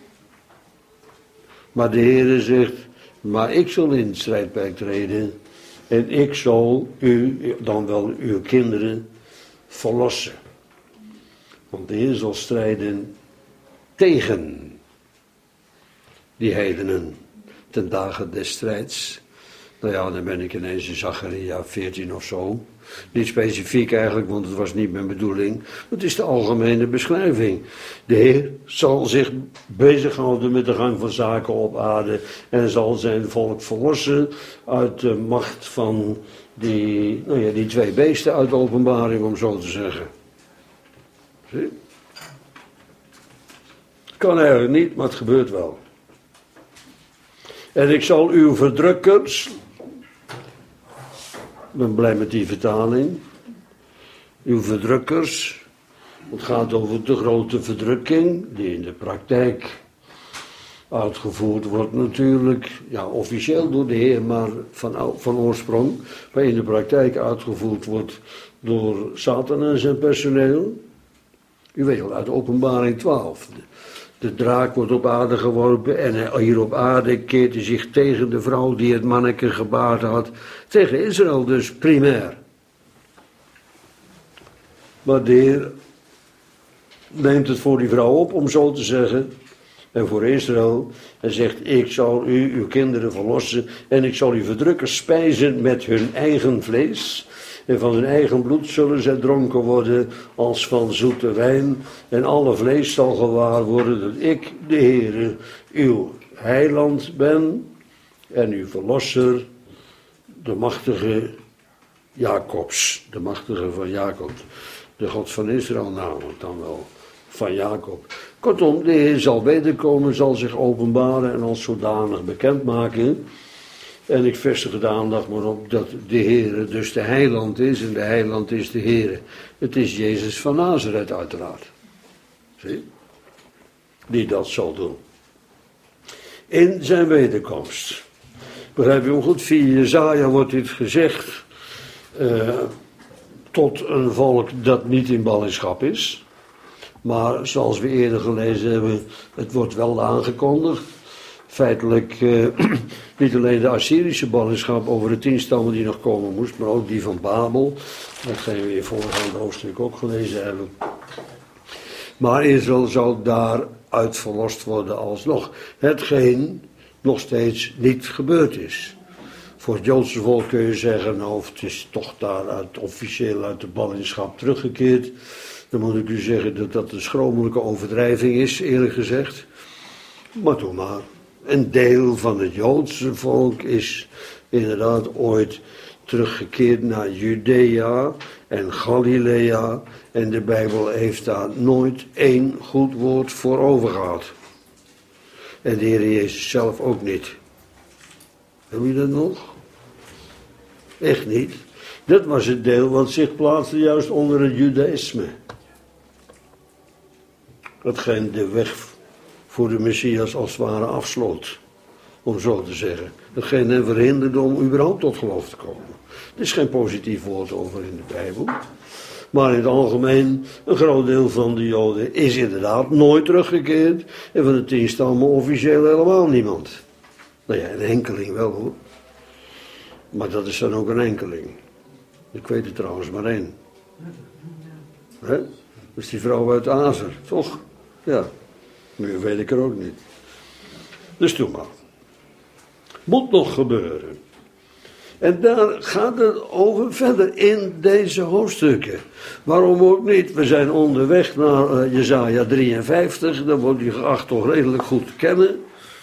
Maar de Heer zegt, maar ik zal in het strijdperk treden en ik zal u, dan wel uw kinderen, verlossen. Want de Heer zal strijden tegen die heidenen ten dagen des strijds. Nou ja, dan ben ik ineens in Zacharia 14 of zo. Niet specifiek eigenlijk, want het was niet mijn bedoeling. Het is de algemene beschrijving. De Heer zal zich bezighouden met de gang van zaken op aarde en zal zijn volk verlossen uit de macht van die twee beesten uit de openbaring, om zo te zeggen. Zie? Kan eigenlijk niet, maar het gebeurt wel. En ik zal uw verdrukkers, ik ben blij met die vertaling, uw verdrukkers, het gaat over de grote verdrukking, die in de praktijk uitgevoerd wordt natuurlijk, ja officieel door de Heer, maar van oorsprong, maar in de praktijk uitgevoerd wordt door Satan en zijn personeel. U weet wel, uit Openbaring 12. De draak wordt op aarde geworpen en hier op aarde keert hij zich tegen de vrouw die het manneke gebaard had. Tegen Israël dus, primair. Maar de Heer neemt het voor die vrouw op, om zo te zeggen, en voor Israël. En zegt, ik zal uw kinderen verlossen en ik zal uw verdrukkers spijzen met hun eigen vlees. En van hun eigen bloed zullen zij dronken worden als van zoete wijn. En alle vlees zal gewaar worden dat ik, de Heere, uw heiland ben. En uw verlosser, de machtige Jacobs. De machtige van Jacob. De God van Israël namelijk dan wel, van Jacob. Kortom, de Heer zal wederkomen, zal zich openbaren en als zodanig bekendmaken. En ik vestig de aandacht maar op dat de Heer dus de heiland is en de heiland is de Heer. Het is Jezus van Nazareth uiteraard. Zie? Die dat zal doen. In zijn wederkomst. Begrijp je hem goed? Via Jesaja wordt dit gezegd. Tot een volk dat niet in ballingschap is. Maar zoals we eerder gelezen hebben, het wordt wel aangekondigd. Feitelijk niet alleen de Assyrische ballingschap over de 10 stammen die nog komen moest, maar ook die van Babel. Datgene we in het voorgaande hoofdstuk ook gelezen hebben. Maar Israël zou daaruit verlost worden alsnog. Hetgeen nog steeds niet gebeurd is. Voor het Joodse volk kun je zeggen, nou, het is toch daaruit officieel uit de ballingschap teruggekeerd. Dan moet ik u zeggen dat dat een schromelijke overdrijving is, eerlijk gezegd. Maar doe maar. Een deel van het Joodse volk is inderdaad ooit teruggekeerd naar Judea en Galilea. En de Bijbel heeft daar nooit één goed woord voor over gehad. En de Heer Jezus zelf ook niet. Heb je dat nog? Echt niet. Dat was het deel wat zich plaatste juist onder het Judaïsme. Datgene de weg voor de Messias als het ware afsloot. Om zo te zeggen. Datgene hen verhinderde om überhaupt tot geloof te komen. Er is geen positief woord over in de Bijbel. Maar in het algemeen, een groot deel van de Joden is inderdaad nooit teruggekeerd. En van de 10 stammen officieel helemaal niemand. Nou ja, een enkeling wel hoor. Maar dat is dan ook een enkeling. Ik weet er trouwens maar één. Hè? Dat is die vrouw uit Azer, toch? Ja, nu weet ik er ook niet. Dus doe maar. Moet nog gebeuren. En daar gaat het over verder in deze hoofdstukken. Waarom ook niet? We zijn onderweg naar Jesaja 53. Dan wordt u geacht toch redelijk goed te kennen.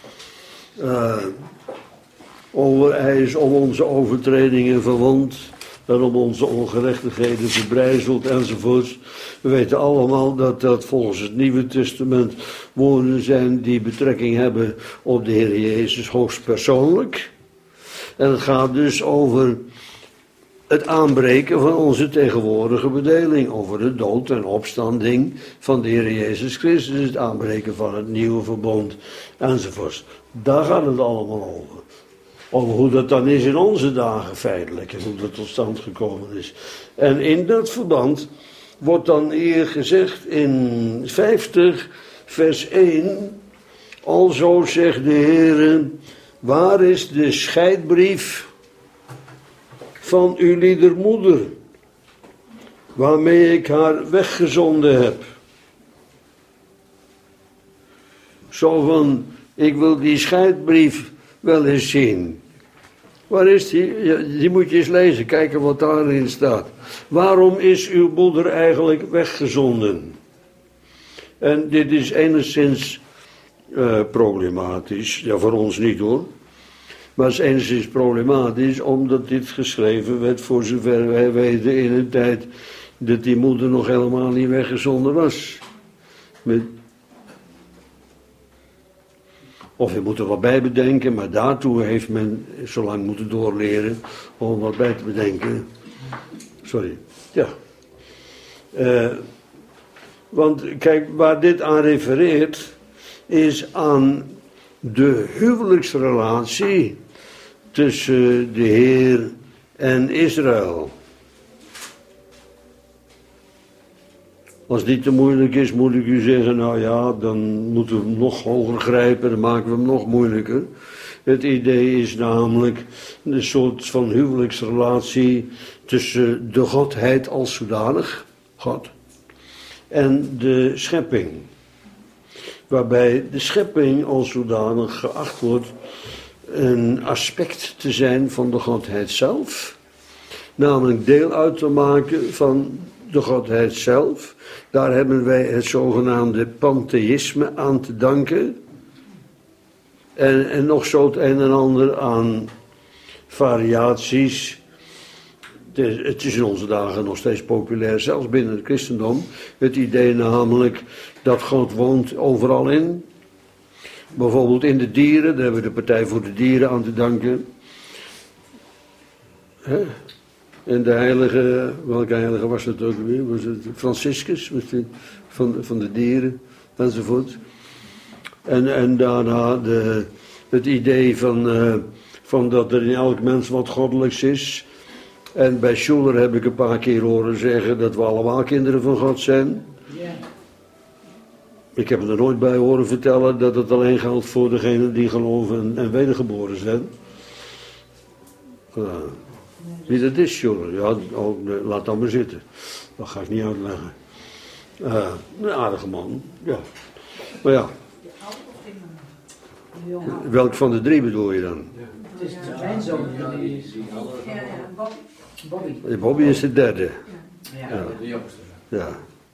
Hij is om onze overtredingen verwond. En om onze ongerechtigheden verbrijzeld enzovoorts. We weten allemaal dat dat volgens het Nieuwe Testament woorden zijn die betrekking hebben op de Heer Jezus hoogstpersoonlijk. En het gaat dus over het aanbreken van onze tegenwoordige bedeling. Over de dood en opstanding van de Heer Jezus Christus. Het aanbreken van het nieuwe verbond enzovoorts. Daar gaat het allemaal over. Over hoe dat dan is in onze dagen feitelijk. En hoe dat tot stand gekomen is. En in dat verband wordt dan hier gezegd in 50 vers 1. Alzo zegt de Heer, waar is de scheidbrief van uw liedermoeder, waarmee ik haar weggezonden heb? Zo van, ik wil die scheidbrief wel eens zien. Waar is die? Ja, die moet je eens lezen, kijken wat daarin staat. Waarom is uw moeder eigenlijk weggezonden? En dit is enigszins problematisch. Ja, voor ons niet hoor. Maar het is enigszins problematisch omdat dit geschreven werd, voor zover wij weten, in een tijd dat die moeder nog helemaal niet weggezonden was. Of je moet er wat bij bedenken, maar daartoe heeft men zo lang moeten doorleren om wat bij te bedenken. Sorry. Ja. Want kijk, waar dit aan refereert, is aan de huwelijksrelatie tussen de Heer en Israël. Als die te moeilijk is, moet ik u zeggen, nou ja, dan moeten we hem nog hoger grijpen, dan maken we hem nog moeilijker. Het idee is namelijk een soort van huwelijksrelatie tussen de Godheid als zodanig, God, en de schepping. Waarbij de schepping als zodanig geacht wordt een aspect te zijn van de Godheid zelf. Namelijk deel uit te maken van de Godheid zelf. Daar hebben wij het zogenaamde pantheïsme aan te danken. En nog zo het een en ander aan variaties. Het is in onze dagen nog steeds populair, zelfs binnen het christendom. Het idee namelijk dat God woont overal in. Bijvoorbeeld in de dieren, daar hebben we de Partij voor de Dieren aan te danken. Hè? En de heilige, welke heilige was het ook weer? Was het Franciscus, van de dieren, enzovoort. En daarna het idee van dat er in elk mens wat goddelijks is. En bij Schuller heb ik een paar keer horen zeggen dat we allemaal kinderen van God zijn. Ja. Ik heb er nooit bij horen vertellen dat het alleen geldt voor degenen die geloven en wedergeboren zijn. Wie dat is, Schuller? Ja, laat dat maar zitten. Dat ga ik niet uitleggen. Een aardige man, ja. Maar ja. Welk van de drie bedoel je dan? Het is de kleinzoon die is. Bobby. Bobby is de derde. Ja. De jongste. Ja.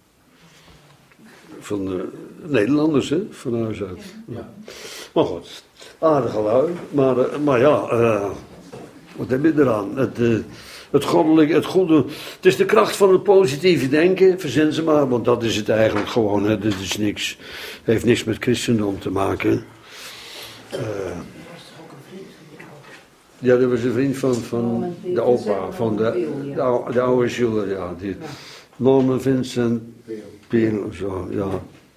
Van de Nederlanders, hè? Van huis uit. Ja. Maar goed, aardige lui. Maar ja, wat heb je eraan? Het goddelijke, het goede. Het is de kracht van het positieve denken, verzin ze maar, want dat is het eigenlijk gewoon. Hè. Dit is niks, heeft niks met christendom te maken. Ja, dat was een vriend van de opa, van de oude Schuller, ja. Die, Norman Vincent Peale of zo, ja.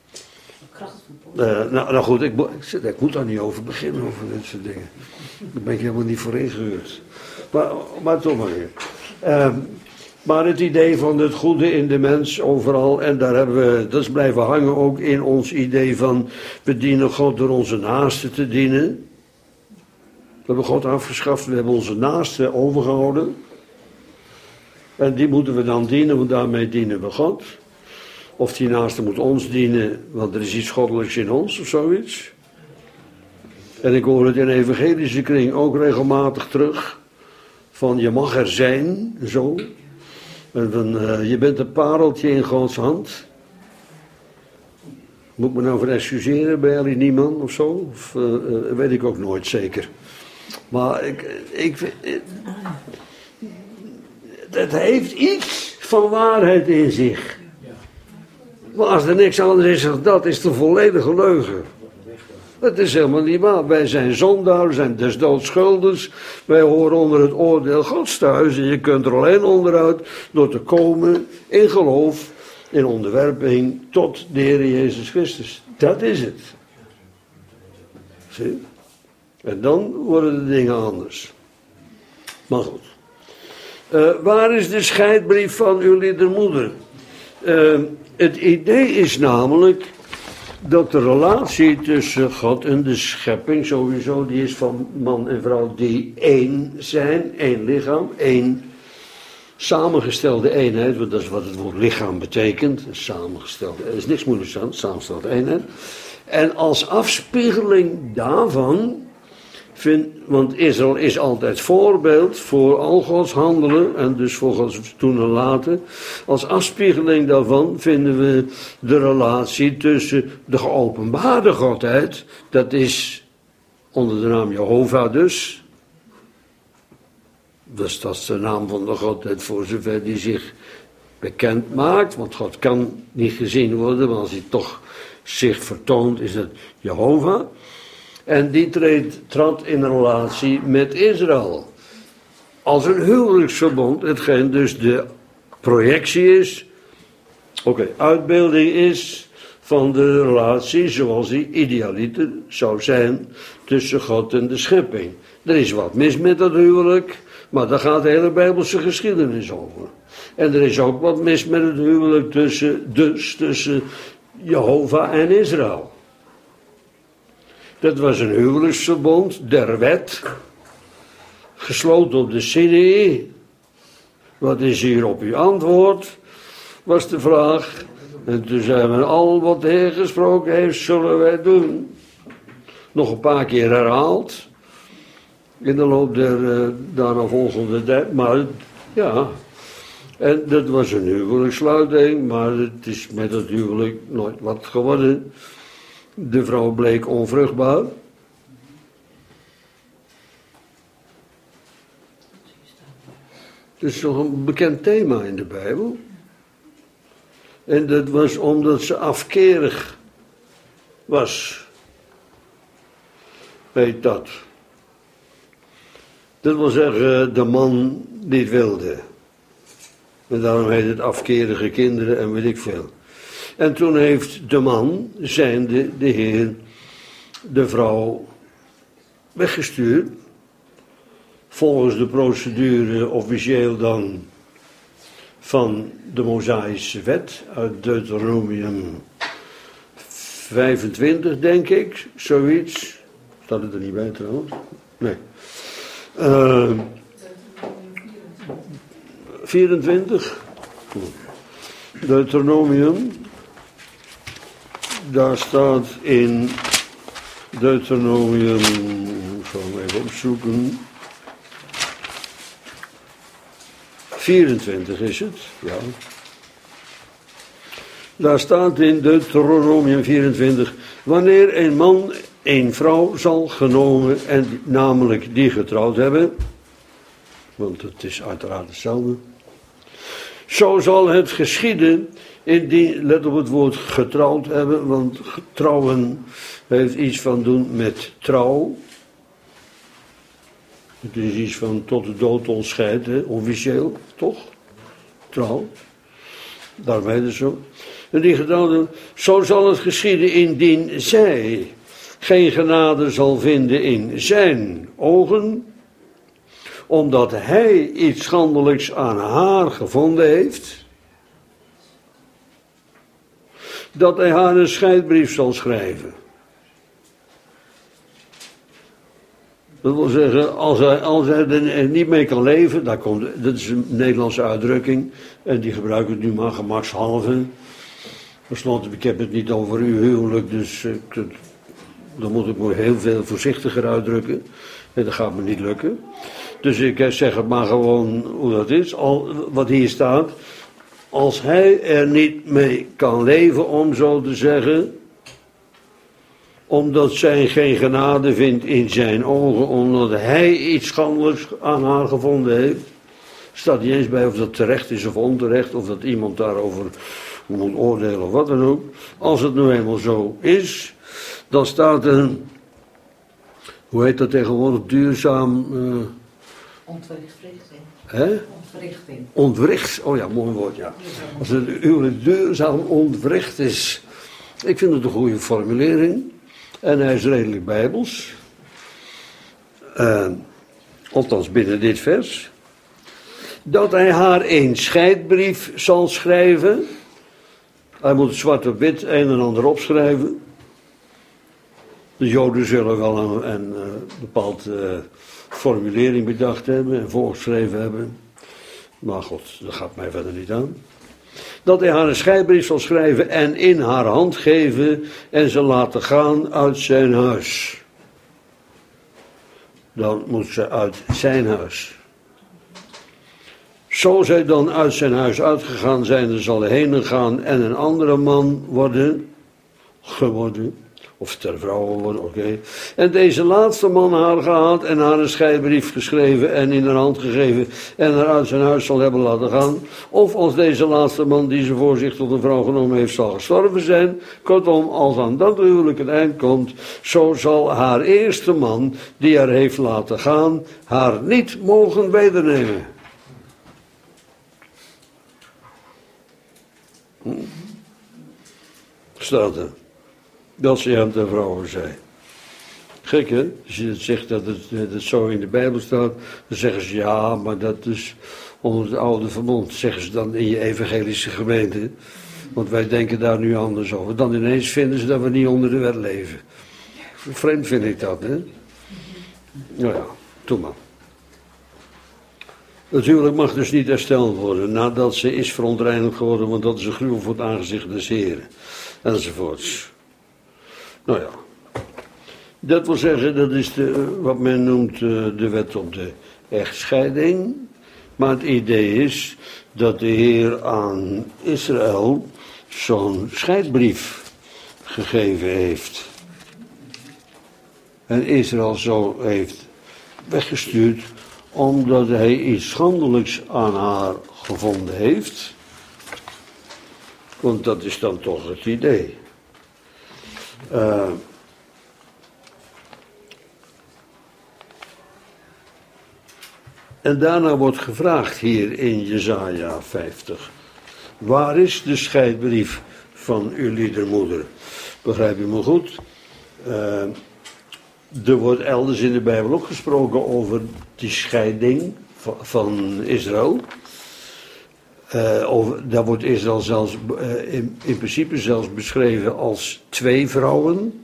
Nou goed, ik moet daar niet over beginnen, over dit soort dingen. Daar ben ik helemaal niet voor ingehuurd. Maar toch maar weer. Maar het idee van het goede in de mens overal, en daar hebben we, dat is blijven hangen ook in ons idee van, we dienen God door onze naasten te dienen. We hebben God afgeschaft, we hebben onze naasten overgehouden. En die moeten we dan dienen, want daarmee dienen we God. Of die naaste moet ons dienen, want er is iets goddelijks in ons of zoiets. En ik hoor het in evangelische kring ook regelmatig terug. Van je mag er zijn, zo. En van je bent een pareltje in Gods hand. Moet ik me nou voor excuseren bij Ellie Nieman of zo? Of weet ik ook nooit zeker. Maar het heeft iets van waarheid in zich. Maar als er niks anders is dan dat, is het een volledige leugen. Het is helemaal niet waar. Wij zijn zondaar, we zijn des doods schuldig. Wij horen onder het oordeel Gods thuis. En je kunt er alleen onderuit door te komen in geloof, in onderwerping tot de Heer Jezus Christus. Dat is het. Zie? En dan worden de dingen anders. Maar goed. Waar is de scheidbrief van uw liedermoeder? Het idee is namelijk dat de relatie tussen God en de schepping sowieso, die is van man en vrouw die één zijn, één lichaam, één samengestelde eenheid, want dat is wat het woord lichaam betekent, een samengestelde, er is niks moeilijks aan, samengestelde eenheid. En als afspiegeling daarvan, want Israël is altijd voorbeeld voor al Gods handelen en dus voor Gods doen en laten. Als afspiegeling daarvan vinden we de relatie tussen de geopenbaarde Godheid, dat is onder de naam Jehovah dus. Dus dat is de naam van de Godheid voor zover die zich bekend maakt, want God kan niet gezien worden, maar als hij toch zich vertoont is het Jehovah. En die trad in relatie met Israël. Als een huwelijksverbond, hetgeen dus de projectie is, uitbeelding is van de relatie zoals die idealiter zou zijn tussen God en de schepping. Er is wat mis met dat huwelijk, maar daar gaat de hele Bijbelse geschiedenis over. En er is ook wat mis met het huwelijk tussen Jehovah en Israël. Dat was een huwelijksverbond der wet, gesloten op de Sinaï. Wat is hier op uw antwoord, was de vraag. En toen zei men, al wat de Heer gesproken heeft, zullen wij doen. Nog een paar keer herhaald, in de loop der daarna volgende tijd. Maar ja, en dat was een huwelijkssluiting, maar het is met het huwelijk nooit wat geworden. De vrouw bleek onvruchtbaar. Het is nog een bekend thema in de Bijbel. En dat was omdat ze afkerig was. Weet dat. Dat wil zeggen, de man niet wilde. En daarom heet het afkerige kinderen en weet ik veel. En toen heeft de man, zijnde de Heer, de vrouw weggestuurd. Volgens de procedure officieel dan van de Mosaïsche wet uit Deuteronomium 25, denk ik, zoiets. Staat het er niet bij trouwens? Nee. 24. Deuteronomium. Daar staat in Deuteronomium, ik zal hem even opzoeken. 24 is het, ja. Daar staat in Deuteronomium 24, wanneer een man een vrouw zal genomen, en namelijk die getrouwd hebben, want het is uiteraard hetzelfde, zo zal het geschieden, indien, let op het woord getrouwd hebben, want trouwen heeft iets van doen met trouw. Het is iets van tot de dood ons scheidt, officieel, toch? Trouw. Daarmee dus zo. En die getrouwden, zo zal het geschieden indien zij geen genade zal vinden in zijn ogen, omdat hij iets schandelijks aan haar gevonden heeft, dat hij haar een scheidbrief zal schrijven. Dat wil zeggen, als hij er niet mee kan leven, dat is een Nederlandse uitdrukking, en die gebruik ik nu maar gemakshalve. Ik heb het niet over uw huwelijk, dus dan moet ik me heel veel voorzichtiger uitdrukken. En dat gaat me niet lukken. Dus ik zeg het maar gewoon hoe dat is. Wat hier staat. Als hij er niet mee kan leven, om zo te zeggen. Omdat zij geen genade vindt in zijn ogen. Omdat hij iets schandelijks aan haar gevonden heeft. Staat niet eens bij of dat terecht is of onterecht. Of dat iemand daarover moet oordelen of wat dan ook. Als het nu eenmaal zo is. Dan staat er. Hoe heet dat tegenwoordig? Duurzaam. Ontwrichting. Hè? Ontwrichting. Ontwricht. Oh ja, mooi woord, ja. Als het huwelijk duurzaam ontwricht is. Ik vind het een goede formulering. En hij is redelijk bijbels. Althans binnen dit vers. Dat hij haar een scheidbrief zal schrijven. Hij moet zwart op wit een en ander opschrijven. De Joden zullen wel een bepaald formulering bedacht hebben en voorgeschreven hebben. Maar god, dat gaat mij verder niet aan. Dat hij haar een scheidbrief zal schrijven en in haar hand geven en ze laten gaan uit zijn huis. Dan moet ze uit zijn huis. Zo zij dan uit zijn huis uitgegaan zijn, dan zal hij heen gaan en een andere man geworden. Of ter vrouw worden, oké. En deze laatste man haar gehad en haar een scheidbrief geschreven en in haar hand gegeven en haar uit zijn huis zal hebben laten gaan. Of als deze laatste man die ze voor zich tot een vrouw genomen heeft zal gestorven zijn. Kortom, als aan dat huwelijk een eind komt, zo zal haar eerste man die haar heeft laten gaan, haar niet mogen wedernemen. Staat er. Dat ze hem ter vrouwe zei. Gek hè? Als je het zegt dat het zo in de Bijbel staat, dan zeggen ze ja, maar dat is onder het oude verbond. Zeggen ze dan in je evangelische gemeente. Want wij denken daar nu anders over. Dan ineens vinden ze dat we niet onder de wet leven. Vreemd vind ik dat, hè? Nou ja, doe maar. Natuurlijk mag dus niet hersteld worden nadat ze is verontreinigd geworden, want dat is een gruwel voor het aangezicht des Heren. Enzovoorts. Nou ja. Dat wil zeggen, dat is wat men noemt de wet op de echtscheiding. Maar het idee is dat de Heer aan Israël zo'n scheidbrief gegeven heeft. En Israël zo heeft weggestuurd omdat hij iets schandelijks aan haar gevonden heeft. Want dat is dan toch het idee. En daarna wordt gevraagd hier in Jesaja 50. Waar is de scheidbrief van uw liedermoeder? Begrijp je me goed? Er wordt elders in de Bijbel ook gesproken over die scheiding van Israël. Daar wordt Israël zelfs in principe zelfs beschreven als 2 vrouwen.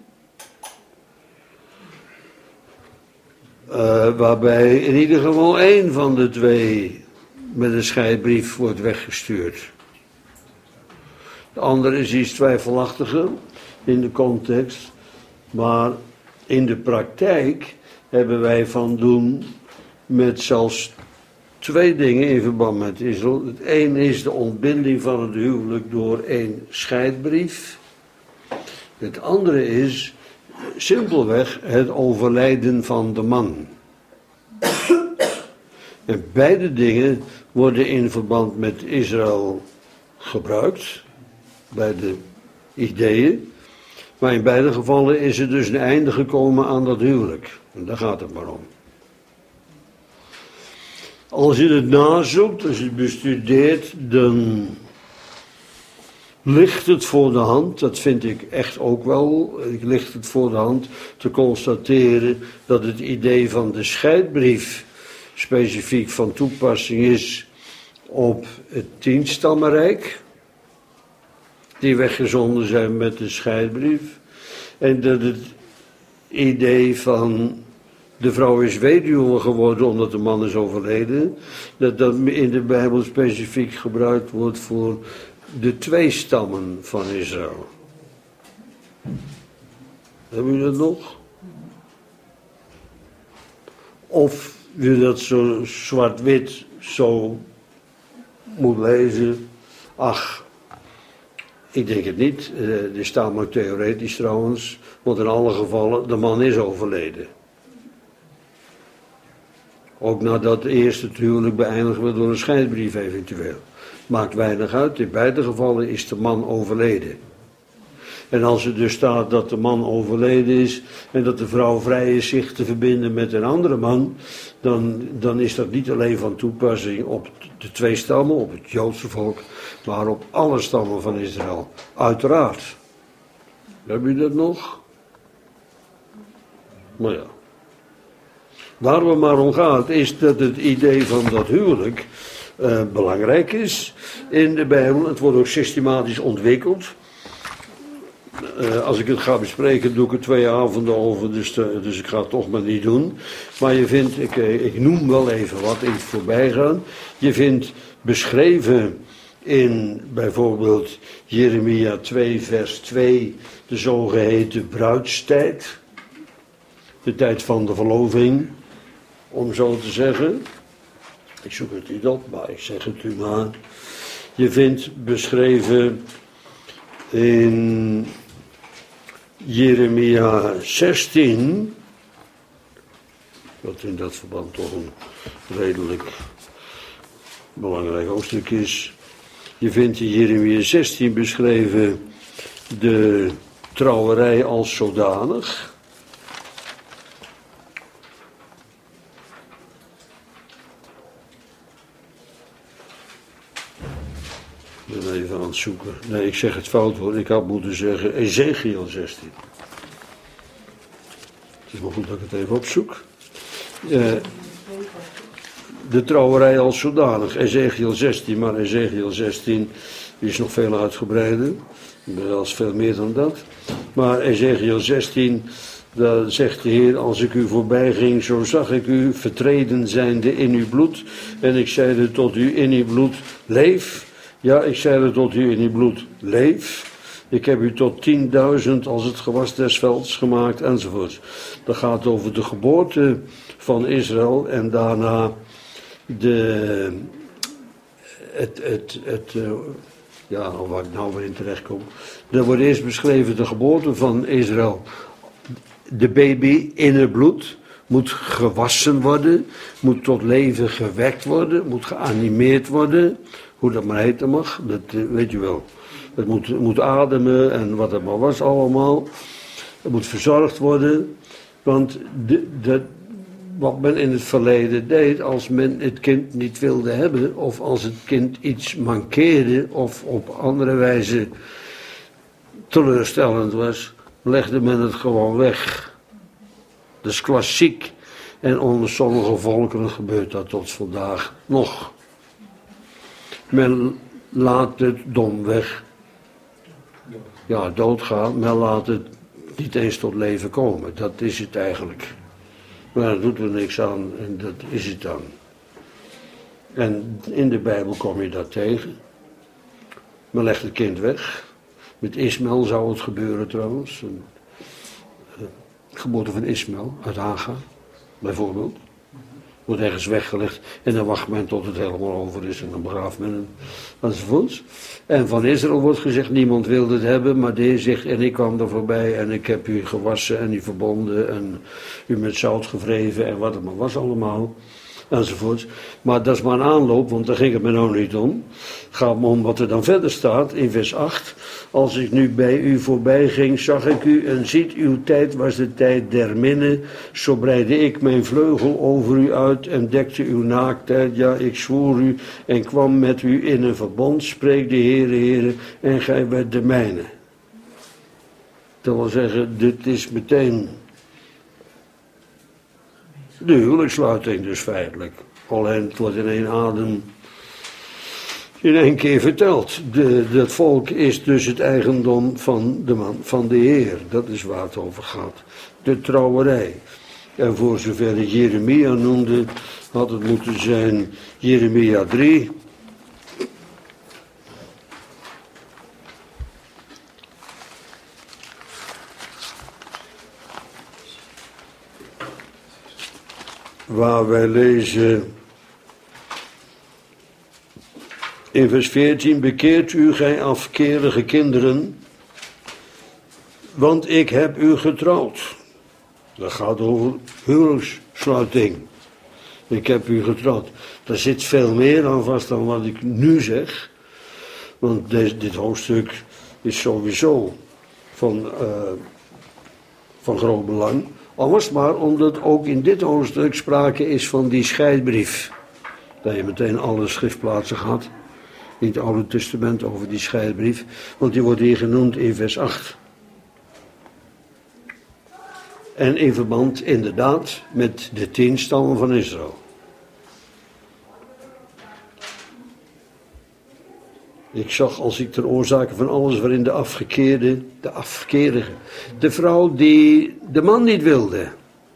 Waarbij in ieder geval 1 van de 2 met een scheidbrief wordt weggestuurd. De andere is iets twijfelachtiger in de context. Maar in de praktijk hebben wij van doen met zelfs 2 dingen in verband met Israël. Het ene is de ontbinding van het huwelijk door 1 scheidbrief. Het andere is simpelweg het overlijden van de man. En beide dingen worden in verband met Israël gebruikt. Beide ideeën. Maar in beide gevallen is er dus een einde gekomen aan dat huwelijk. En daar gaat het maar om. Als je het nazoekt, als je het bestudeert, dan ligt het voor de hand, dat vind ik echt ook wel, ligt het voor de hand te constateren dat het idee van de scheidbrief specifiek van toepassing is op het 10-stammenrijk, die weggezonden zijn met de scheidbrief, en dat het idee van de vrouw is weduwe geworden omdat de man is overleden, dat dat in de Bijbel specifiek gebruikt wordt voor de 2 stammen van Israël. Hebben jullie dat nog? Of je dat zo zwart-wit zo moet lezen? Ach, ik denk het niet. Die staat maar theoretisch trouwens. Want in alle gevallen, de man is overleden. Ook nadat het eerste huwelijk beëindigd werd door een scheidbrief eventueel. Maakt weinig uit, in beide gevallen is de man overleden. En als er dus staat dat de man overleden is en dat de vrouw vrij is zich te verbinden met een andere man, dan is dat niet alleen van toepassing op de 2 stammen, op het Joodse volk, maar op alle stammen van Israël. Uiteraard. Heb je dat nog? Maar ja. Waar het maar om gaat is dat het idee van dat huwelijk belangrijk is in de Bijbel. Het wordt ook systematisch ontwikkeld. Als ik het ga bespreken, doe ik er 2 avonden over, dus ik ga het toch maar niet doen. Maar je vindt, ik noem wel even wat in het voorbijgaan. Je vindt beschreven in bijvoorbeeld Jeremia 2 vers 2 de zogeheten bruidstijd. De tijd van de verloving, om zo te zeggen. Ik zoek het niet op, maar ik zeg het u maar. Je vindt beschreven in Jeremia 16, wat in dat verband toch een redelijk belangrijk hoofdstuk is. Je vindt in Jeremia 16 beschreven de trouwerij als zodanig. Ik ben even aan het zoeken. Nee, ik zeg het fout hoor. Ik had moeten zeggen Ezekiel 16. Het is maar goed dat ik het even opzoek. De trouwerij als zodanig. Ezekiel 16, maar Ezekiel 16 is nog veel uitgebreider. Zelfs veel meer dan dat. Maar Ezekiel 16, daar zegt de Heer, als ik u voorbij ging, zo zag ik u vertreden zijnde in uw bloed. En ik zeide tot u in uw bloed, leef. Ja, ik zeide tot u in uw bloed, leef. Ik heb u tot 10.000 als het gewas des velds gemaakt, enzovoort. Dat gaat over de geboorte van Israël en daarna waar ik nou weer in terecht kom. Er wordt eerst beschreven de geboorte van Israël. De baby in het bloed moet gewassen worden, moet tot leven gewekt worden, moet geanimeerd worden. Hoe dat maar heten mag, dat weet je wel. Het moet ademen en wat het maar was allemaal. Het moet verzorgd worden. Want wat men in het verleden deed, als men het kind niet wilde hebben, of als het kind iets mankeerde, of op andere wijze teleurstellend was, legde men het gewoon weg. Dat is klassiek. En onder sommige volkeren gebeurt dat tot vandaag nog. Men laat het domweg doodgaan. Men laat het niet eens tot leven komen. Dat is het eigenlijk. Maar daar doet er niks aan en dat is het dan. En in de Bijbel kom je dat tegen. Men legt het kind weg. Met Ismaël zou het gebeuren trouwens. De geboorte van Ismaël uit Hagar, bijvoorbeeld. Wordt ergens weggelegd en dan wacht men tot het helemaal over is en dan begraaft men hem enzovoorts. En van Israël wordt gezegd, niemand wilde het hebben, maar de Heer zegt, en ik kwam er voorbij en ik heb u gewassen en u verbonden en u met zout gewreven en wat het maar was allemaal. Enzovoorts. Maar dat is maar een aanloop, want daar ging het me nou niet om. Het gaat me om wat er dan verder staat in vers 8. Als ik nu bij u voorbij ging, zag ik u en ziet uw tijd was de tijd der minne. Zo breidde ik mijn vleugel over u uit en dekte uw naaktheid. Ja, ik zwoer u en kwam met u in een verbond, spreekt de Heere, en gij werd de mijne. Dat wil zeggen, dit is meteen de huwelijkssluiting dus feitelijk. Alleen het wordt in één adem in één keer verteld. Dat volk is dus het eigendom van de man, van de Heer. Dat is waar het over gaat. De trouwerij. En voor zover ik Jeremia noemde, had het moeten zijn Jeremia 3. Waar wij lezen in vers 14, bekeert u gij afkerige kinderen, want ik heb u getrouwd. Dat gaat over huwelijkssluiting. Ik heb u getrouwd. Daar zit veel meer aan vast dan wat ik nu zeg, want dit hoofdstuk is sowieso van groot belang. Al was het maar omdat ook in dit hoofdstuk sprake is van die scheidbrief. Dat je meteen alle schriftplaatsen had in het Oude Testament over die scheidbrief. Want die wordt hier genoemd in vers 8. En in verband inderdaad met de 10 stammen van Israël. Ik zag als ik ter oorzake van alles waarin de afkerige, de vrouw die de man niet wilde.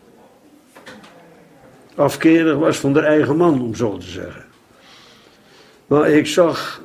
Afkerig was van haar eigen man, om zo te zeggen. Maar ik zag,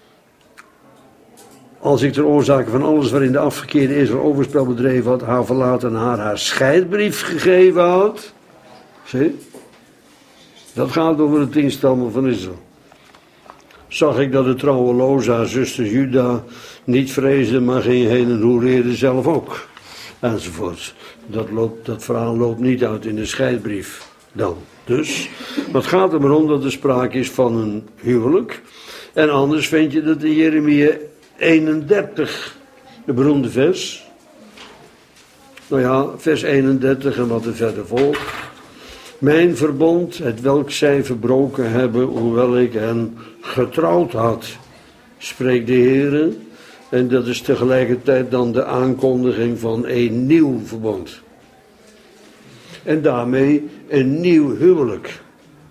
als ik ter oorzake van alles waarin de afgekeerde Israël overspel bedreven had, haar verlaten en haar scheidbrief gegeven had. Zie? Dat gaat over de 10 stammen van Israël. Zag ik dat de trouweloze haar zuster Juda niet vreesde, maar ging heen en hoereerde zelf ook. Enzovoort. Dat verhaal loopt niet uit in de scheidbrief dan. Dus, het gaat er maar om dat er sprake is van een huwelijk. En anders vind je dat in Jeremia 31, de beroemde vers. Nou ja, vers 31 en wat er verder volgt. Mijn verbond, het welk zij verbroken hebben, hoewel ik hen getrouwd had, spreekt de Heere. En dat is tegelijkertijd dan de aankondiging van een nieuw verbond. En daarmee een nieuw huwelijk.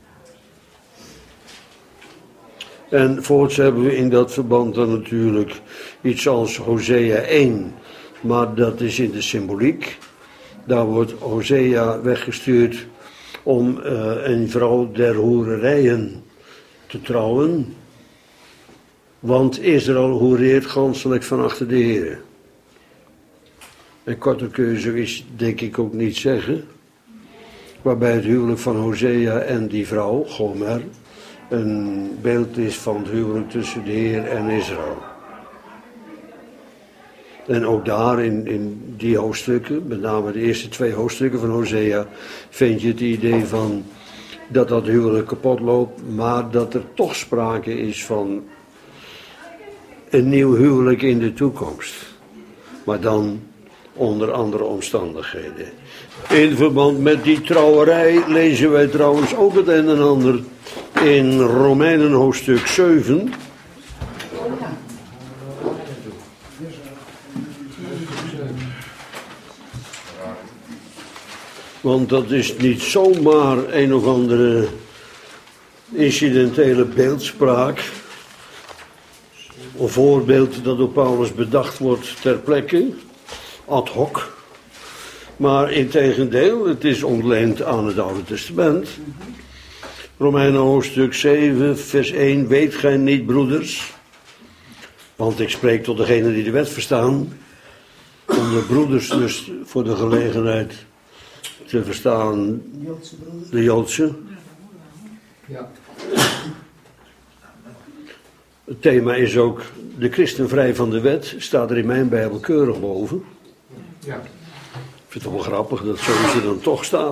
En voorts hebben we in dat verband dan natuurlijk iets als Hosea 1. Maar dat is in de symboliek. Daar wordt Hosea weggestuurd om een vrouw der hoererijen te trouwen. Want Israël hoereert ganselijk van achter de Heer. En korter kun je zoiets denk ik ook niet zeggen. Waarbij het huwelijk van Hosea en die vrouw, Gomer, een beeld is van het huwelijk tussen de Heer en Israël. En ook daar in die hoofdstukken, met name de eerste 2 hoofdstukken van Hosea, vind je het idee van dat huwelijk kapot loopt, maar dat er toch sprake is van een nieuw huwelijk in de toekomst. Maar dan onder andere omstandigheden. In verband met die trouwerij lezen wij trouwens ook het een en ander in Romeinen hoofdstuk 7. Want dat is niet zomaar een of andere incidentele beeldspraak. Een voorbeeld dat door Paulus bedacht wordt ter plekke, ad hoc. Maar integendeel, het is ontleend aan het Oude Testament. Romeinen hoofdstuk 7, vers 1. Weet gij niet, broeders? Want ik spreek tot degenen die de wet verstaan. Om de broeders dus voor de gelegenheid te verstaan, de Joodse. Ja. Het thema is ook de christen vrij van de wet. Staat er in mijn Bijbel keurig boven. Ja. Ik vind het wel grappig dat zoiets er dan toch staat.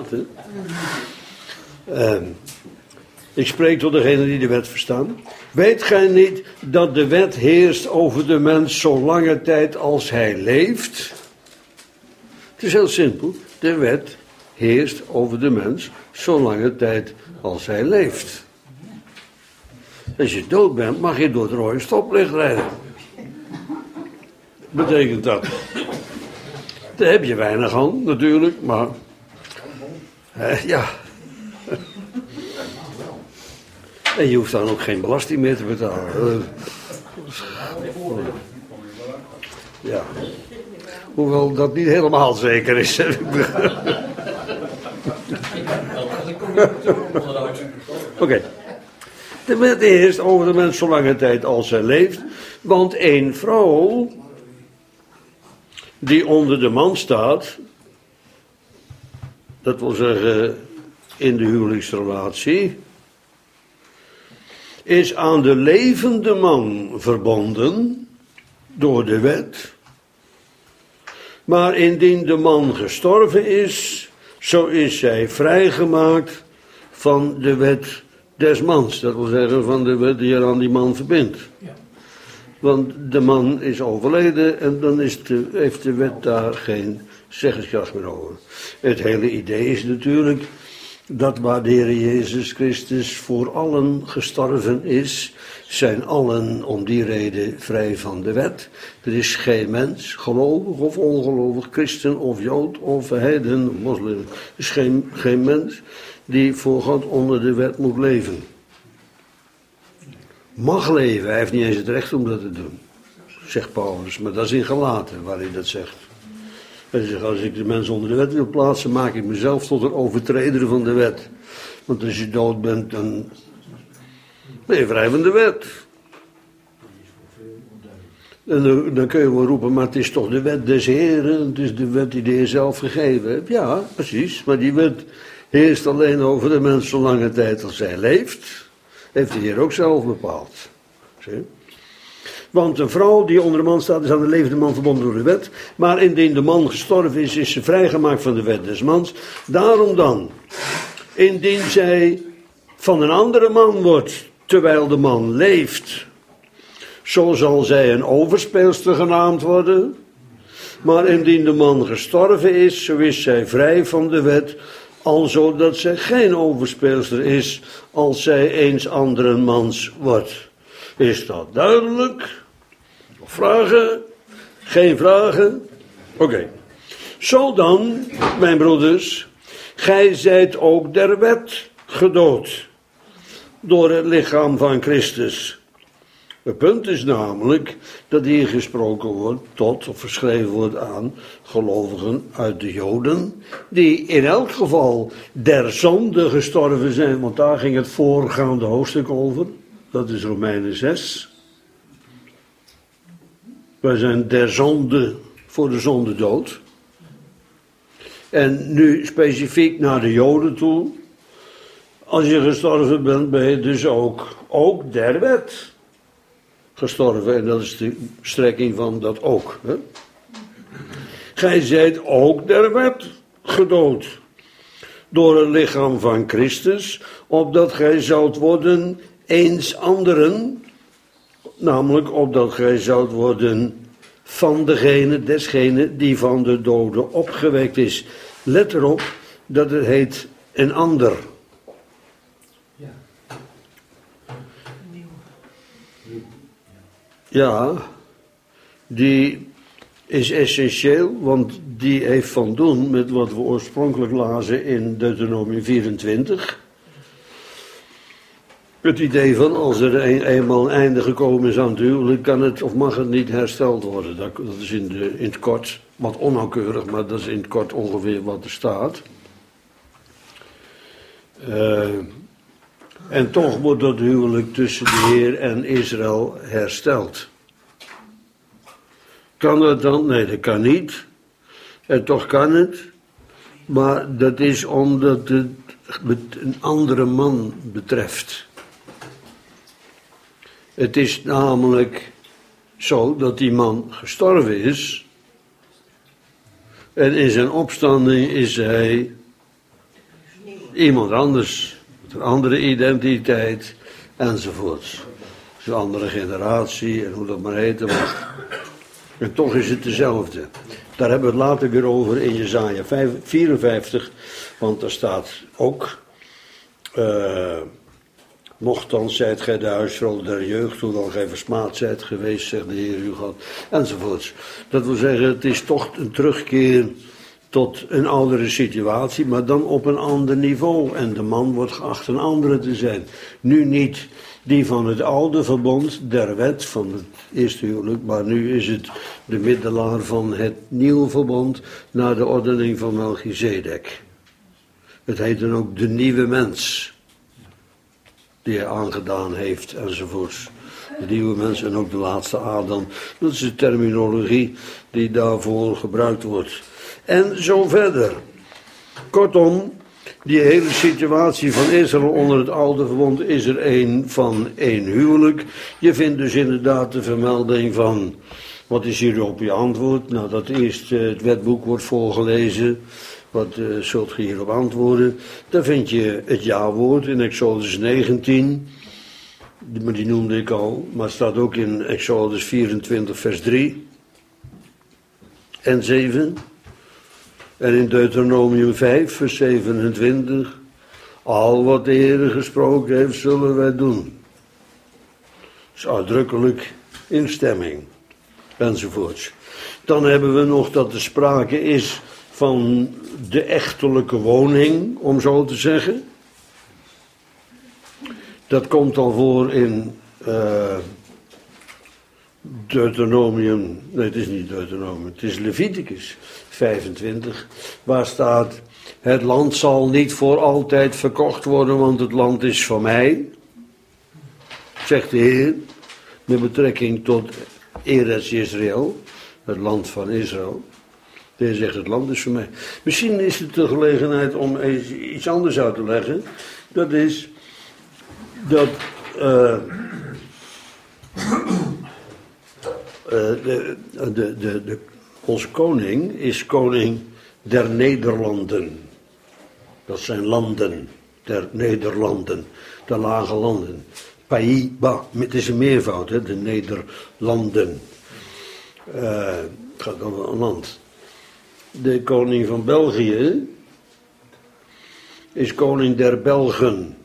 Hè? Ik spreek tot degenen die de wet verstaan. Weet gij niet dat de wet heerst over de mens zolange tijd als hij leeft? Het is heel simpel. De wet heerst over de mens zolange tijd als hij leeft. Als je dood bent, mag je door het rode stoplicht rijden. Betekent dat? Daar heb je weinig aan, natuurlijk, maar... ja. En je hoeft dan ook geen belasting meer te betalen. Ja. Hoewel dat niet helemaal zeker is. Oké. De wet heerst over de mens zolange tijd als hij leeft. Want één vrouw die onder de man staat, dat wil zeggen in de huwelijksrelatie, is aan de levende man verbonden door de wet. Maar indien de man gestorven is, zo is zij vrijgemaakt van de wet des mans. Dat wil zeggen van de wet die er aan die man verbindt. Ja. Want de man is overleden en dan heeft de wet daar geen zeggingskracht meer over. Het hele idee is natuurlijk dat waar de Heer Jezus Christus voor allen gestorven is, zijn allen om die reden vrij van de wet. Er is geen mens, gelovig of ongelovig, christen of jood of heiden, moslim. Er is geen mens die voor God onder de wet moet leven. Mag leven, hij heeft niet eens het recht om dat te doen, zegt Paulus, maar dat is in Galaten waar hij dat zegt. Hij zegt, als ik de mens onder de wet wil plaatsen, maak ik mezelf tot een overtreder van de wet. Want als je dood bent, dan ben je vrij van de wet. En dan kun je wel roepen, maar het is toch de wet des Heren, het is de wet die de Heer zelf gegeven heeft. Ja, precies, maar die wet heerst alleen over de mens zolang tijd als zij leeft. Heeft de Heer ook zelf bepaald. Zie? Want een vrouw die onder de man staat is aan de levende man verbonden door de wet. Maar indien de man gestorven is, is ze vrijgemaakt van de wet des mans. Daarom dan, indien zij van een andere man wordt, terwijl de man leeft, zo zal zij een overspeelster genaamd worden. Maar indien de man gestorven is, zo is zij vrij van de wet, alzo dat zij geen overspeelster is, als zij eens anderen mans wordt. Is dat duidelijk? Vragen? Geen vragen? Oké. Zo dan, mijn broeders, gij zijt ook der wet gedood, door het lichaam van Christus. Het punt is namelijk dat hier gesproken wordt tot, of geschreven wordt aan, gelovigen uit de Joden, die in elk geval der zonde gestorven zijn, want daar ging het voorgaande hoofdstuk over. Dat is Romeinen 6. Wij zijn der zonde voor de zonde dood. En nu specifiek naar de Joden toe. Als je gestorven bent, ben je dus ook der wet gestorven. En dat is de strekking van dat ook. Hè? Gij zijt ook der wet gedood. Door het lichaam van Christus. Opdat gij zoudt worden eens anderen, namelijk opdat gij zoudt worden van desgene die van de doden opgewekt is. Let erop dat het heet een ander. Ja. Ja, die is essentieel, want die heeft van doen met wat we oorspronkelijk lazen in Deuteronomium 24. Het idee van als er eenmaal een einde gekomen is aan het huwelijk, kan het of mag het niet hersteld worden. Dat is in het kort, wat onnauwkeurig, maar dat is in het kort ongeveer wat er staat. En toch wordt dat huwelijk tussen de Heer en Israël hersteld. Kan dat dan? Nee, dat kan niet. En toch kan het. Maar dat is omdat het een andere man betreft. Het is namelijk zo dat die man gestorven is. En in zijn opstanding is hij iemand anders. Met een andere identiteit enzovoorts. Een andere generatie en hoe dat maar heten mag. En toch is het dezelfde. Daar hebben we het later weer over in Jesaja 54. Want daar staat ook... Nochtans zijt gij de huisvrouw der jeugd, hoewel gij versmaad zijt geweest, zegt de Heer uw God, enzovoorts. Dat wil zeggen, het is toch een terugkeer tot een oudere situatie, maar dan op een ander niveau. En de man wordt geacht een andere te zijn. Nu niet die van het oude verbond, der wet van het eerste huwelijk, maar nu is het de middelaar van het nieuwe verbond, naar de ordening van Melchizedek. Het heet dan ook de nieuwe mens, die hij aangedaan heeft, enzovoorts. De nieuwe mens en ook de laatste Adam. Dat is de terminologie die daarvoor gebruikt wordt. En zo verder. Kortom, die hele situatie van Israël onder het oude verbond is er één van één huwelijk. Je vindt dus inderdaad de vermelding van, wat is hierop je antwoord? Nou, dat eerst het wetboek wordt voorgelezen. Wat zult je hierop antwoorden? Dan vind je het ja-woord in Exodus 19. Maar die noemde ik al. Maar het staat ook in Exodus 24 vers 3 en 7. En in Deuteronomium 5 vers 27. Al wat de Heer gesproken heeft, zullen wij doen. Dat is uitdrukkelijk instemming. Enzovoorts. Dan hebben we nog dat er sprake is van de echtelijke woning, om zo te zeggen. Dat komt al voor in Deuteronomium, nee het is niet Deuteronomium, het is Leviticus 25, waar staat, het land zal niet voor altijd verkocht worden, want het land is van mij, zegt de Heer, met betrekking tot Eretz Israël, het land van Israël. De Heer zegt, het land is voor mij. Misschien is het de gelegenheid om eens iets anders uit te leggen. Dat is dat onze koning is koning der Nederlanden. Dat zijn landen der Nederlanden, de lage landen. Pays-bas, het is een meervoud, hè, de Nederlanden. Het gaat over een land. De koning van België is koning der Belgen.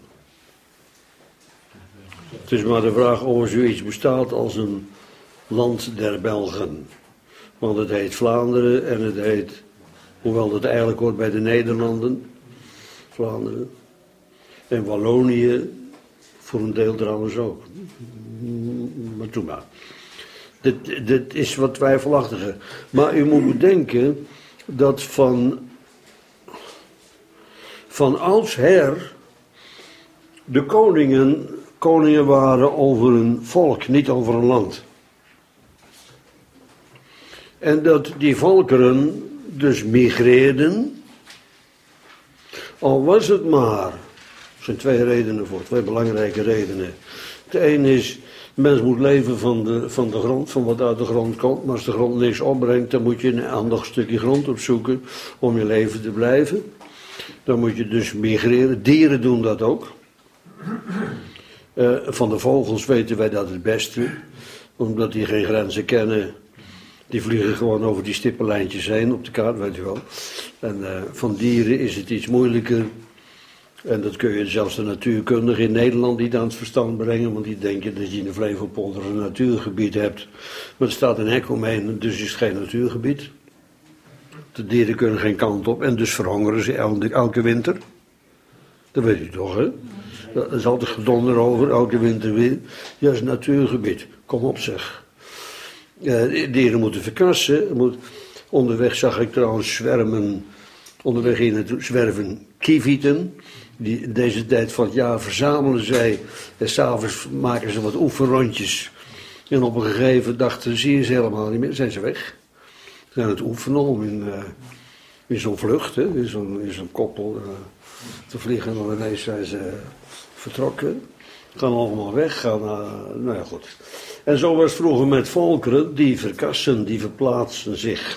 Het is maar de vraag of er zoiets bestaat als een land der Belgen. Want het heet Vlaanderen en het heet, hoewel het eigenlijk hoort bij de Nederlanden, Vlaanderen. En Wallonië, voor een deel trouwens ook. Maar doe maar. Dit is wat twijfelachtiger. Maar u moet bedenken dat van oudsher de koningen waren over een volk, niet over een land. En dat die volkeren dus migreerden, al was het maar, er zijn twee redenen voor, twee belangrijke redenen. De een is, de mens moet leven van de grond, van wat uit de grond komt. Maar als de grond niks opbrengt, dan moet je een ander stukje grond opzoeken om je leven te blijven. Dan moet je dus migreren. Dieren doen dat ook. Van de vogels weten wij dat het beste, omdat die geen grenzen kennen. Die vliegen gewoon over die stippenlijntjes heen op de kaart, weet u wel. En van dieren is het iets moeilijker. En dat kun je zelfs de natuurkundigen in Nederland niet aan het verstand brengen, want die denken dat je in de Flevopolder een natuurgebied hebt. Maar er staat een hek omheen, dus is het geen natuurgebied. De dieren kunnen geen kant op en dus verhongeren ze elke winter. Dat weet u toch, hè? Er is altijd gedonder over, elke winter weer. Ja, dat is een natuurgebied. Kom op, zeg. Dieren moeten verkassen. Onderweg zag ik trouwens onderweg hier naartoe zwerven kievieten. Die in deze tijd van het jaar verzamelen zij. En s'avonds maken ze wat oefenrondjes. En op een gegeven dag zie je ze helemaal niet meer. Zijn ze weg. Ze zijn het oefenen om in zo'n vlucht, hè, in zo'n koppel te vliegen. En dan ineens zijn ze vertrokken. Gaan allemaal weg. Nou ja, goed. En zo was het vroeger met volkeren. Die verkassen, die verplaatsen zich.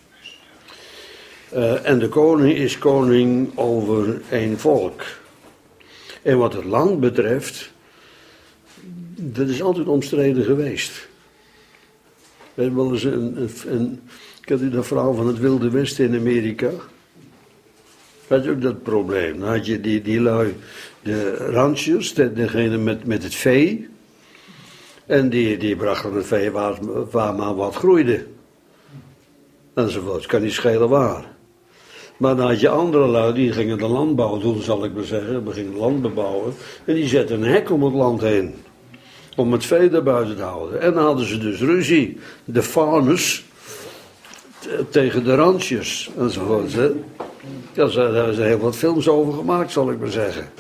En de koning is koning over één volk. En wat het land betreft, dat is altijd omstreden geweest. We hebben wel eens kent u dat verhaal van het Wilde Westen in Amerika? Dat is ook dat probleem. Dan had je die lui, de ranchers, degene met het vee. En die brachten het vee waar maar wat groeide. Enzovoort, kan niet schelen waar. Maar dan had je andere lui, die gingen de landbouw doen, zal ik maar zeggen. Die gingen land bebouwen. En die zetten een hek om het land heen. Om het vee daar buiten te houden. En dan hadden ze dus ruzie. De farmers tegen de ranchers. Enzovoort. Hè. Daar zijn heel wat films over gemaakt, zal ik maar zeggen.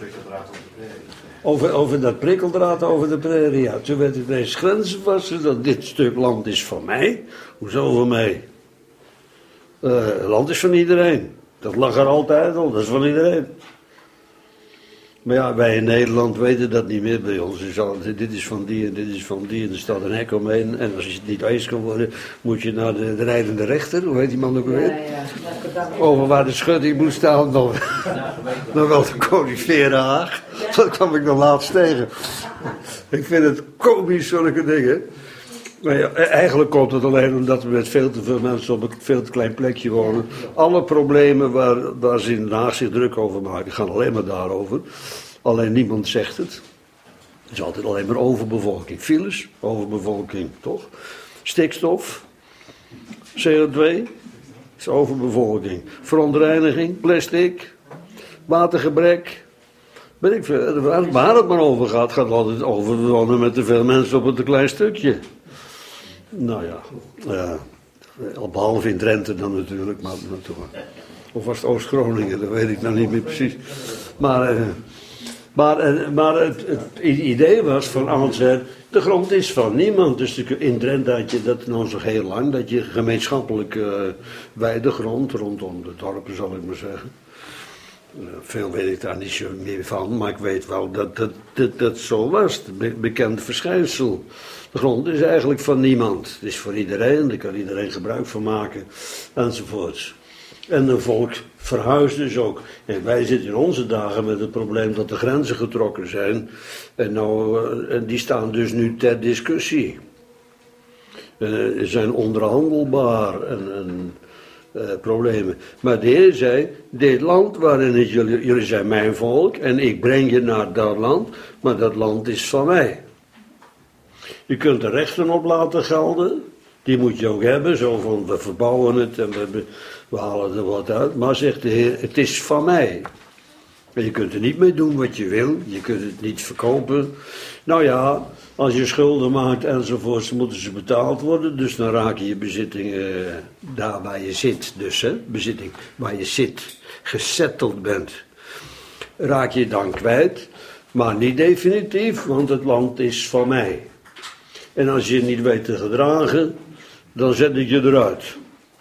Over dat prikkeldraad over de prairie. Ja, toen werd het ineens grenzen vast. Dat dit stuk land is van mij. Hoezo van mij? Land is van iedereen. Dat lag er altijd al, dat is van iedereen. Maar ja, wij in Nederland weten dat niet meer bij ons. Dus dit is van die en dit is van die en er staat een hek omheen. En als je het niet eens kan worden, moet je naar de rijdende rechter. Hoe heet die man ook weer? Ja. Over waar de schutting moet staan, dan wel de koning Verenhaag. Dat kwam ik dan laatst tegen. Ik vind het komisch, zulke dingen. Maar ja, eigenlijk komt het alleen omdat we met veel te veel mensen op een veel te klein plekje wonen. Alle problemen waar ze in Den Haag zich druk over maken, gaan alleen maar daarover. Alleen niemand zegt het. Het is altijd alleen maar overbevolking. Files, overbevolking, toch? Stikstof, CO2, is overbevolking. Verontreiniging, plastic, watergebrek. Ben ik veel. Waar het maar over gaat altijd over we wonen met te veel mensen op een te klein stukje. Nou ja, behalve in Drenthe dan natuurlijk, maar of was het Oost-Groningen, dat weet ik nou niet meer precies. Maar het idee was van oudsher, de grond is van niemand. Dus in Drenthe had je dat nog zo heel lang, dat je gemeenschappelijk weidegrond rondom de dorpen, zal ik maar zeggen. Veel weet ik daar niet zo meer van, maar ik weet wel dat zo was, het bekende verschijnsel. De grond is eigenlijk van niemand. Het is voor iedereen, daar kan iedereen gebruik van maken, enzovoorts. En een volk verhuist dus ook. En wij zitten in onze dagen met het probleem dat de grenzen getrokken zijn. En die staan dus nu ter discussie. Zijn onderhandelbaar en problemen. Maar de Heer zei, dit land waarin jullie zijn mijn volk en ik breng je naar dat land, maar dat land is van mij. Je kunt er rechten op laten gelden, die moet je ook hebben, zo van we verbouwen het en we halen er wat uit. Maar zegt de Heer, het is van mij. En je kunt er niet mee doen wat je wil, je kunt het niet verkopen. Nou ja, als je schulden maakt enzovoorts, moeten ze betaald worden. Dus dan raak je bezitting daar waar je zit. Dus bezitting waar je zit, gesetteld bent. Raak je dan kwijt, maar niet definitief, want het land is van mij. En als je het niet weet te gedragen, dan zet ik je eruit.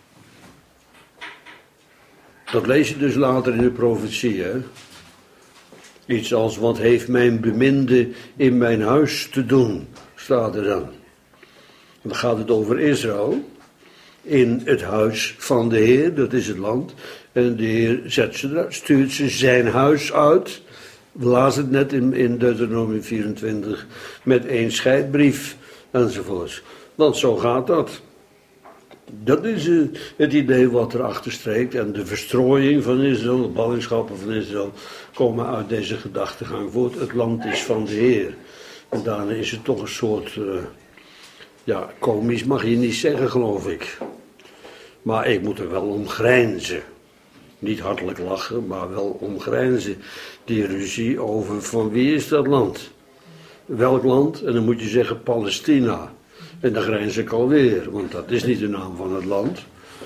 Dat lees je dus later in de profetie, hè. Iets als, wat heeft mijn beminde in mijn huis te doen, staat er dan. Dan gaat het over Israël, in het huis van de Heer, dat is het land. En de Heer stuurt ze zijn huis uit, We lazen het net in Deuteronomium 24 met één scheidbrief enzovoorts. Want zo gaat dat. Dat is het idee wat erachter steekt. En de verstrooiing van Israël, de ballingschappen van Israël, komen uit deze gedachtegang voort. Het land is van de Heer. En daarna is het toch een soort, komisch mag je niet zeggen, geloof ik. Maar ik moet er wel om grijnzen. Niet hartelijk lachen, maar wel om grijnzen. Die ruzie over van wie is dat land? Welk land? En dan moet je zeggen Palestina. En dan grijns ik alweer, want dat is niet de naam van het land.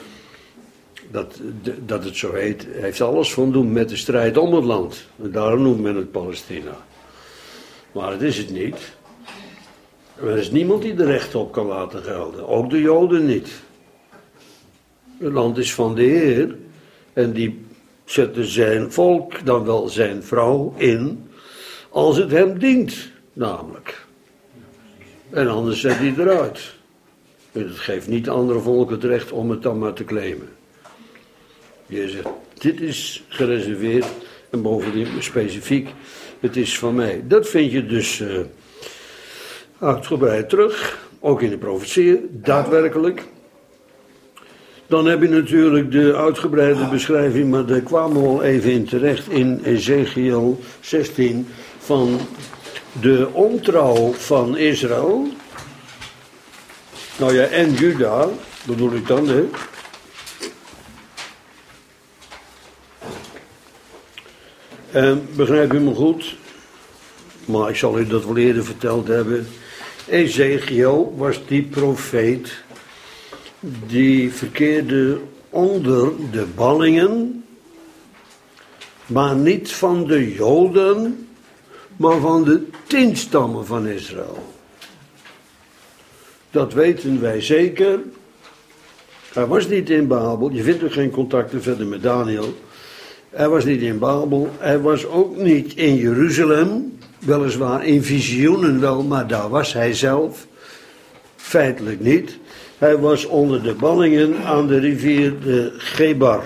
Dat het zo heet, heeft alles van doen met de strijd om het land. En daarom noemt men het Palestina. Maar het is het niet. Er is niemand die er recht op kan laten gelden. Ook de Joden niet. Het land is van de Heer. En die zette zijn volk, dan wel zijn vrouw, in. Als het hem dient, namelijk. En anders zet hij eruit. En het geeft niet andere volken het recht om het dan maar te claimen. Je zegt, dit is gereserveerd. En bovendien specifiek, het is van mij. Dat vind je dus uitgebreid terug. Ook in de profetieën, daadwerkelijk. Dan heb je natuurlijk de uitgebreide beschrijving, maar daar kwamen we al even in terecht in Ezekiel 16 van de ontrouw van Israël. Nou ja, en Juda, bedoel ik dan, hè. En begrijp u me goed, maar ik zal u dat wel eerder verteld hebben. Ezekiel was die profeet die verkeerde onder de ballingen, maar niet van de Joden, maar van de 10 stammen van Israël. Dat weten wij zeker. Hij was niet in Babel, je vindt ook geen contacten verder met Daniel. Hij was niet in Babel, hij was ook niet in Jeruzalem, weliswaar in visioenen wel, maar daar was hij zelf feitelijk niet. Hij was onder de ballingen aan de rivier de Gebar.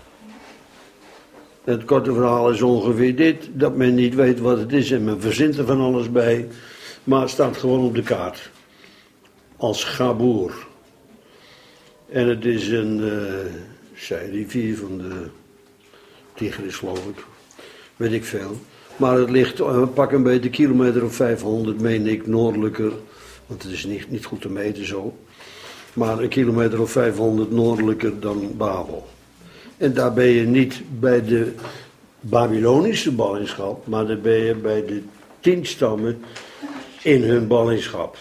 Het korte verhaal is ongeveer dit, dat men niet weet wat het is en men verzint er van alles bij, maar het staat gewoon op de kaart. Als Gaboer. En het is een zijrivier van de Tigris, geloof ik. Weet ik veel. Maar het ligt pak een beetje kilometer of 500, meen ik, noordelijker. Want het is niet goed te meten zo. Maar een kilometer of 500 noordelijker dan Babel. En daar ben je niet bij de Babylonische ballingschap, maar daar ben je bij de 10 stammen in hun ballingschap.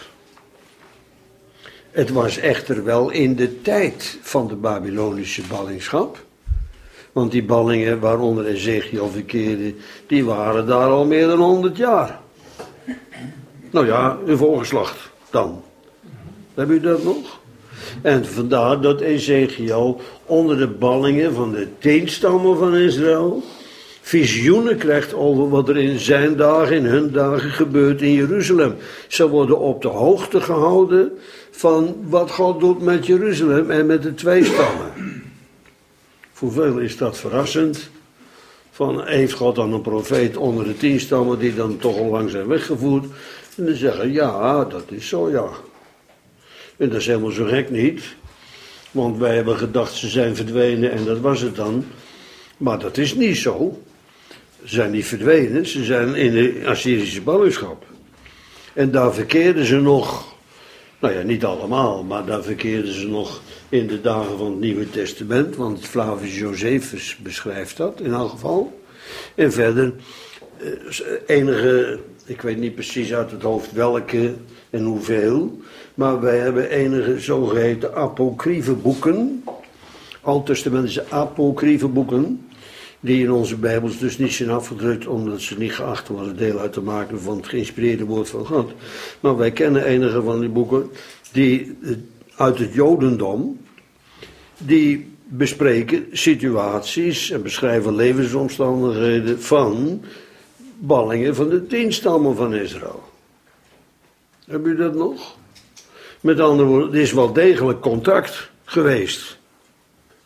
Het was echter wel in de tijd van de Babylonische ballingschap. Want die ballingen waaronder Ezekiel verkeerde, die waren daar al meer dan 100 jaar. Nou ja, een voorgeslacht dan. Heb u dat nog? En vandaar dat Ezekiel onder de ballingen van de 10 stammen van Israël visioenen krijgt over wat er in zijn dagen, in hun dagen gebeurt in Jeruzalem. Ze worden op de hoogte gehouden van wat God doet met Jeruzalem en met de 2 stammen. Voor velen is dat verrassend. Van, heeft God dan een profeet onder de 10 stammen die dan toch al lang zijn weggevoerd? En dan zeggen, ja, dat is zo, ja. En dat is helemaal zo gek niet. Want wij hebben gedacht, ze zijn verdwenen en dat was het dan. Maar dat is niet zo. Ze zijn niet verdwenen, ze zijn in de Assyrische ballingschap. En daar verkeerden ze nog, nou ja, niet allemaal, maar daar verkeerden ze nog in de dagen van het Nieuwe Testament. Want Flavius Josephus beschrijft dat in elk geval. En verder enige, ik weet niet precies uit het hoofd welke en hoeveel, maar wij hebben enige zogeheten apocryfe boeken, Oud-testamentische apocryfe boeken, die in onze Bijbels dus niet zijn afgedrukt, omdat ze niet geacht worden deel uit te maken van het geïnspireerde woord van God. Maar wij kennen enige van die boeken die uit het Jodendom, die bespreken situaties en beschrijven levensomstandigheden van ballingen van de 10 stammen van Israël. Heb u dat nog? Met andere woorden, er is wel degelijk contact geweest.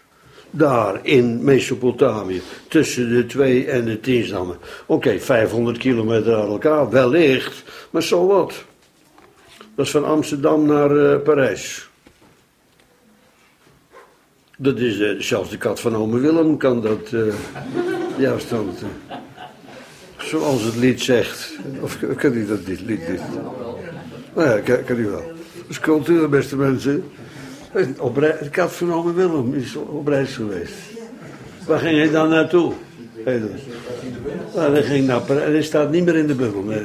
daar in Mesopotamië, tussen de 2 en de 10 stammen. Oké, 500 kilometer uit elkaar, wellicht, maar zo wat. Dat is van Amsterdam naar Parijs. Dat is zelfs de kat van ome Willem kan dat juist dan. Zoals het lied zegt. Of kan u dat lied niet? Nou ja, kan u wel. Dat is cultuur, beste mensen. De kat van ome Willem is op reis geweest. Waar ging hij dan naartoe? Hij ging naar Parijs. Hij staat niet meer in de bubbel. Nee.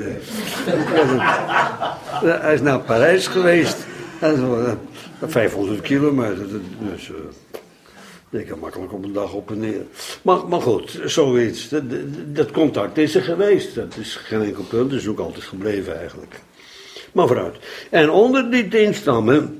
Hij is naar Parijs geweest. 500 kilometer. Dus, ik kan makkelijk op een dag op en neer. Maar goed, zoiets. Dat contact is er geweest. Dat is geen enkel punt. Dat is ook altijd gebleven eigenlijk. Maar vooruit. En onder die 10 stammen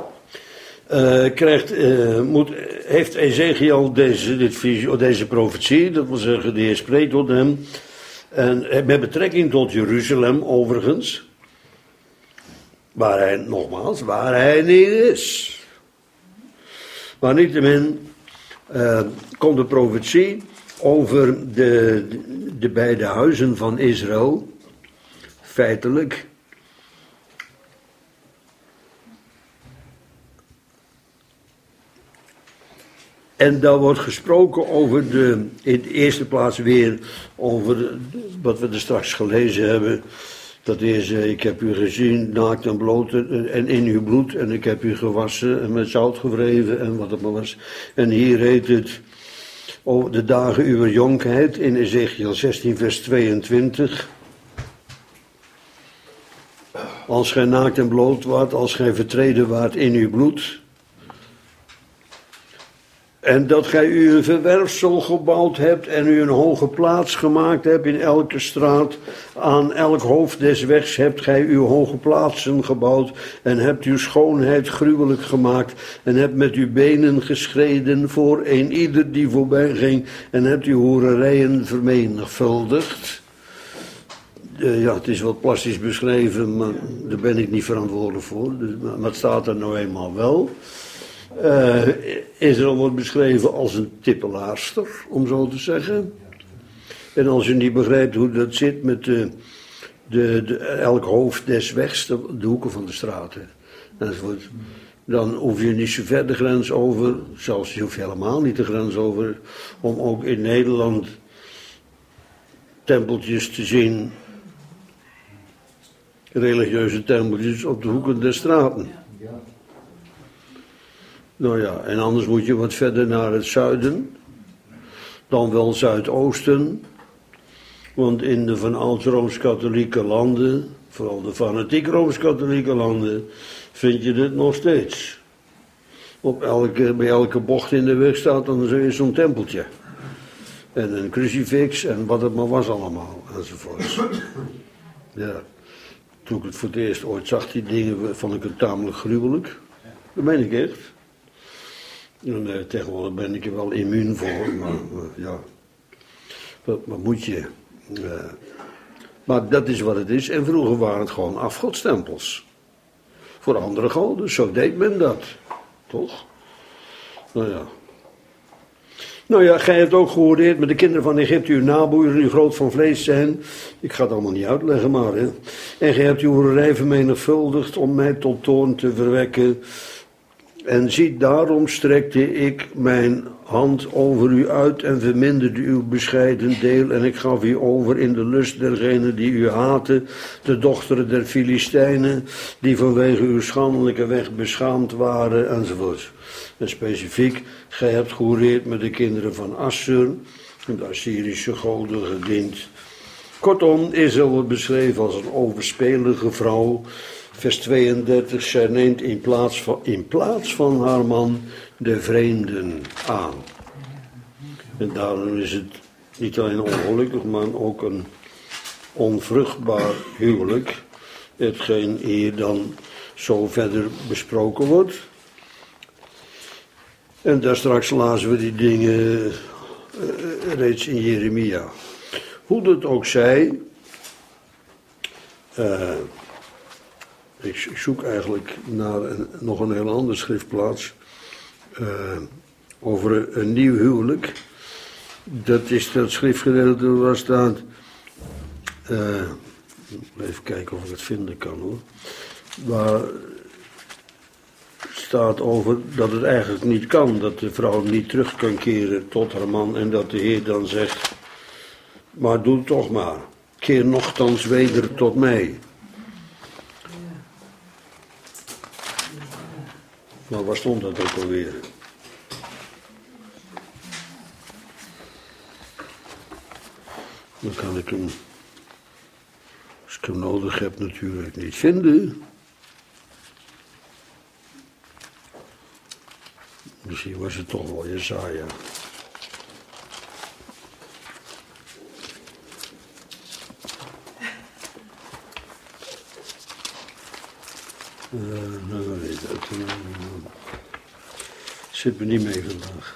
heeft Ezekiel deze profetie, dat wil zeggen, de Heer spreekt tot hem, en met betrekking tot Jeruzalem overigens, waar hij niet is. Maar niettemin komt de profetie over de beide huizen van Israël, feitelijk. En daar wordt gesproken over in de eerste plaats weer over wat we er straks gelezen hebben. Dat is, ik heb u gezien, naakt en bloot en in uw bloed. En ik heb u gewassen en met zout gewreven en wat het maar was. En hier heet het, de dagen uw jonkheid in Ezekiel 16 vers 22. Als gij naakt en bloot waart, als gij vertreden waart in uw bloed. En dat gij u een verwerfsel gebouwd hebt en u een hoge plaats gemaakt hebt in elke straat. Aan elk hoofd des wegs hebt gij uw hoge plaatsen gebouwd en hebt uw schoonheid gruwelijk gemaakt. En hebt met uw benen geschreden voor een ieder die voorbij ging en hebt uw hoererijen vermenigvuldigd. Ja, het is wat plastisch beschreven, maar daar ben ik niet verantwoordelijk voor. Dus, maar het staat er nou eenmaal wel. Israël wordt beschreven als een tippelaarster, om zo te zeggen. En als u niet begrijpt hoe dat zit met elk hoofd des wegs, de hoeken van de straten, enzovoort, dan hoef je niet zo ver de grens over, zelfs je hoeft helemaal niet de grens over, om ook in Nederland tempeltjes te zien, religieuze tempeltjes op de hoeken der straten. Nou ja, en anders moet je wat verder naar het zuiden, dan wel zuidoosten, want in de van ouds Rooms-Katholieke landen, vooral de fanatiek Rooms-Katholieke landen, vind je dit nog steeds. Bij elke bocht in de weg staat dan zo'n tempeltje. En een crucifix en wat het maar was allemaal, enzovoort. Ja, toen ik het voor het eerst ooit zag, die dingen, vond ik het tamelijk gruwelijk. Dat meen ik echt. En tegenwoordig ben ik er wel immuun voor, maar ja, wat moet je? Maar dat is wat het is. En vroeger waren het gewoon afgodstempels. Voor andere goden, zo deed men dat. Toch? Nou ja, gij hebt ook gehoord met de kinderen van Egypte uw naboeren, die groot van vlees zijn. Ik ga het allemaal niet uitleggen, maar hè. En gij hebt uw hoererij vermenigvuldigd om mij tot toorn te verwekken. En ziet, daarom strekte ik mijn hand over u uit en verminderde uw bescheiden deel. En ik gaf u over in de lust dergenen die u haten, de dochteren der Filistijnen, die vanwege uw schandelijke weg beschaamd waren, enzovoort. En specifiek, gij hebt gehoereerd met de kinderen van Assur, de Assyrische goden gediend. Kortom, Israël wordt beschreven als een overspelige vrouw. Vers 32, zij neemt in plaats van haar man de vreemden aan. En daarom is het niet alleen ongelukkig, maar ook een onvruchtbaar huwelijk. Hetgeen hier dan zo verder besproken wordt. En daar straks lazen we die dingen reeds in Jeremia. Hoe dat ook zij... Ik zoek eigenlijk naar nog een heel andere schriftplaats. over een nieuw huwelijk. Dat is dat schriftgedeelte waar staat, even kijken of ik het vinden kan hoor, waar staat over dat het eigenlijk niet kan, dat de vrouw niet terug kan keren tot haar man en dat de Heer dan zegt, maar doe het toch maar, keer nochtans weder tot mij. Maar waar stond dat ook alweer? Dan kan ik hem, als ik hem nodig heb, natuurlijk niet vinden. Misschien was het toch wel Jesaja. Nou, weet het. Zit me niet mee vandaag.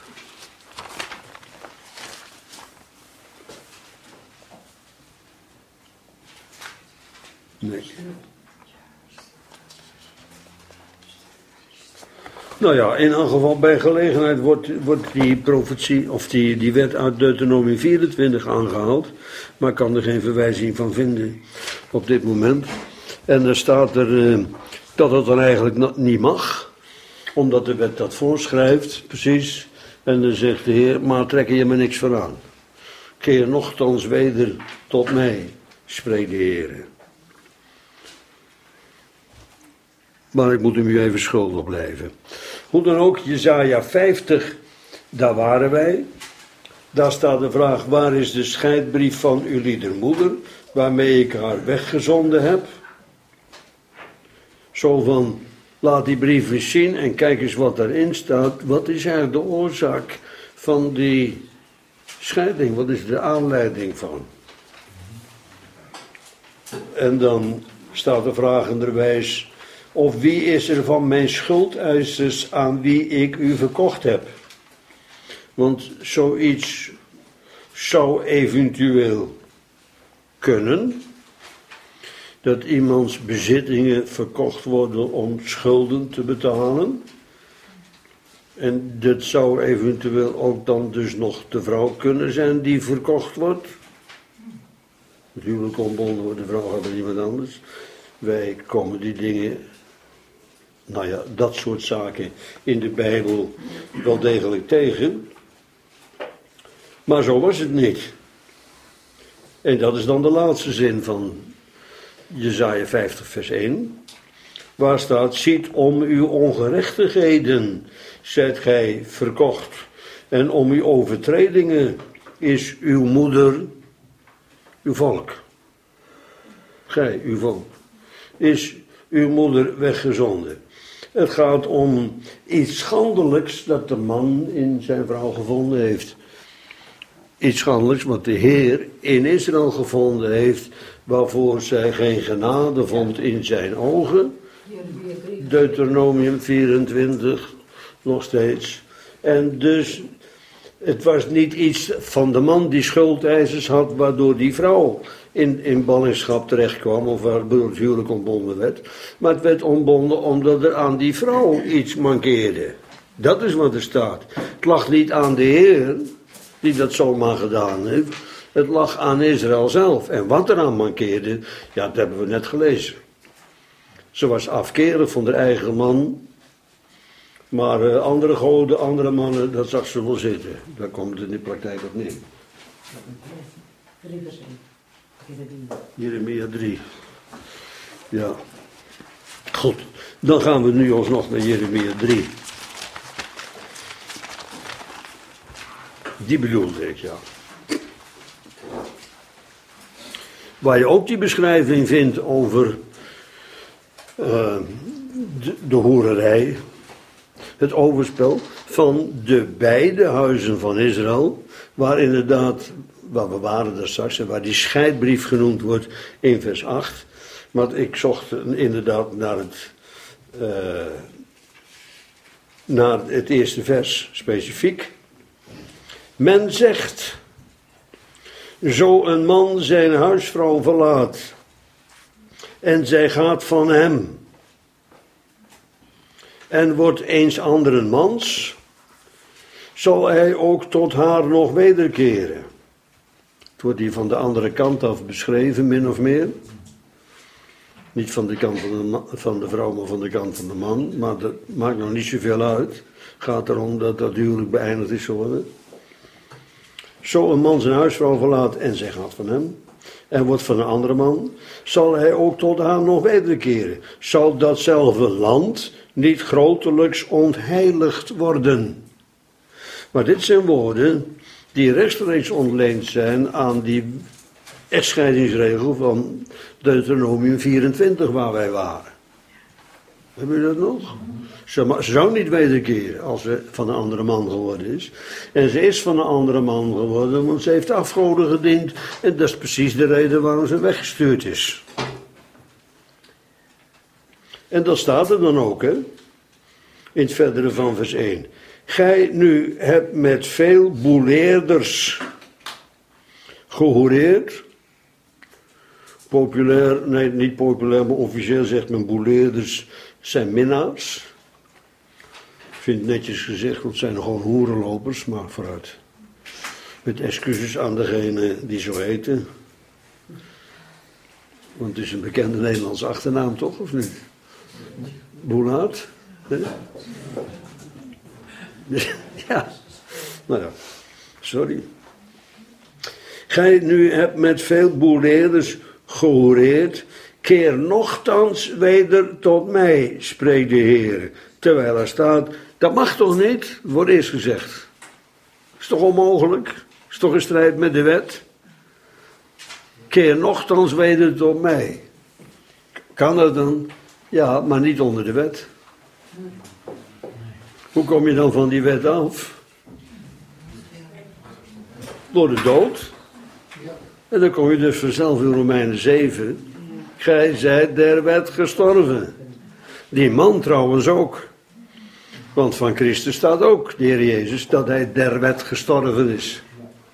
Nee. Nou ja, in elk geval bij gelegenheid wordt die profetie, of die wet uit Deuteronomium 24 aangehaald. Maar ik kan er geen verwijzing van vinden op dit moment. En er staat er dat het dan eigenlijk niet mag. Omdat de wet dat voorschrijft, precies. En dan zegt de Heer, maar trek je me niks van aan. Keer nochtans weder tot mij, spreekt de Heer. Maar ik moet hem u even schuldig blijven. Hoe dan ook, Jesaja 50, daar waren wij. Daar staat de vraag, waar is de scheidbrief van uw liedermoeder, waarmee ik haar weggezonden heb? Zo van, laat die brief eens zien en kijk eens wat daarin staat. Wat is eigenlijk de oorzaak van die scheiding? Wat is de aanleiding van? En dan staat de vragenderwijs, of wie is er van mijn schuldeisers aan wie ik u verkocht heb? Want zoiets zou eventueel kunnen, dat iemands bezittingen verkocht worden om schulden te betalen. En dat zou eventueel ook dan dus nog de vrouw kunnen zijn die verkocht wordt. Natuurlijk ontbonden wordt de vrouw gaat er iemand anders. Wij komen die dingen, nou ja, dat soort zaken in de Bijbel wel degelijk tegen. Maar zo was het niet. En dat is dan de laatste zin van Jesaja 50 vers 1. Waar staat, ziet om uw ongerechtigheden zijt gij verkocht. En om uw overtredingen is uw moeder uw volk. Gij, uw volk. Is uw moeder weggezonden. Het gaat om iets schandelijks dat de man in zijn vrouw gevonden heeft. Iets schandelijks wat de Heer in Israël gevonden heeft, waarvoor zij geen genade vond in zijn ogen. Deuteronomium 24, nog steeds. En dus, het was niet iets van de man die schuldeisers had, waardoor die vrouw in ballingschap terechtkwam, of waardoor het huwelijk ontbonden werd. Maar het werd ontbonden omdat er aan die vrouw iets mankeerde. Dat is wat er staat. Het lag niet aan de Heer, die dat zomaar gedaan heeft. Het lag aan Israël zelf. En wat eraan mankeerde, ja, dat hebben we net gelezen. Ze was afkerig van haar eigen man. Maar andere goden, andere mannen, dat zag ze wel zitten. Daar komt het in de praktijk op neer. Jeremia 3. Ja. Goed, dan gaan we nu alsnog naar Jeremia 3. Die bedoelde ik, ja. Waar je ook die beschrijving vindt over de hoererij, het overspel van de beide huizen van Israël, waar inderdaad, waar we waren daar straks, en waar die scheidbrief genoemd wordt in vers 8. Want ik zocht inderdaad naar het eerste vers specifiek. Men zegt, zo een man zijn huisvrouw verlaat en zij gaat van hem en wordt eens anderen mans, zal hij ook tot haar nog wederkeren. Het wordt hier van de andere kant af beschreven, min of meer. Niet van de kant van de vrouw, maar van de kant van de man. Maar dat maakt nog niet zoveel uit. Het gaat erom dat dat huwelijk beëindigd is geworden. Zo een man zijn huisvrouw verlaat en zij gaat van hem. En wordt van een andere man. Zal hij ook tot haar nog wederkeren. Zal datzelfde land niet grotelijks ontheiligd worden. Maar dit zijn woorden die rechtstreeks ontleend zijn aan die echtscheidingsregel van Deuteronomium 24 waar wij waren. Hebben jullie dat nog? Ze zou niet wederkeren als ze van een andere man geworden is. En ze is van een andere man geworden, want ze heeft afgoden gediend. En dat is precies de reden waarom ze weggestuurd is. En dat staat er dan ook, hè? In het verdere van vers 1. Gij nu hebt met veel boeleerders gehoereerd. Populair, nee niet populair, maar officieel zegt men boeleerders zijn minnaars. Ik vind het netjes gezegd, want het zijn gewoon hoerenlopers, maar vooruit. Met excuses aan degene die zo heten. Want het is een bekende Nederlandse achternaam toch, of niet? Boelaert? Nee? Ja, nou ja, sorry. Gij nu hebt met veel boeleerders gehoereerd, keer nochtans weder tot mij, spreekt de Heer. Terwijl er staat, dat mag toch niet, wordt eerst gezegd. Is toch onmogelijk? Is toch in strijd met de wet? Keer nochtans weder tot mij. Kan dat dan? Ja, maar niet onder de wet. Hoe kom je dan van die wet af? Door de dood. En dan kom je dus vanzelf in Romeinen 7. Gij zijt der wet gestorven. Die man trouwens ook. Want van Christus staat ook, de Heer Jezus, dat hij der wet gestorven is.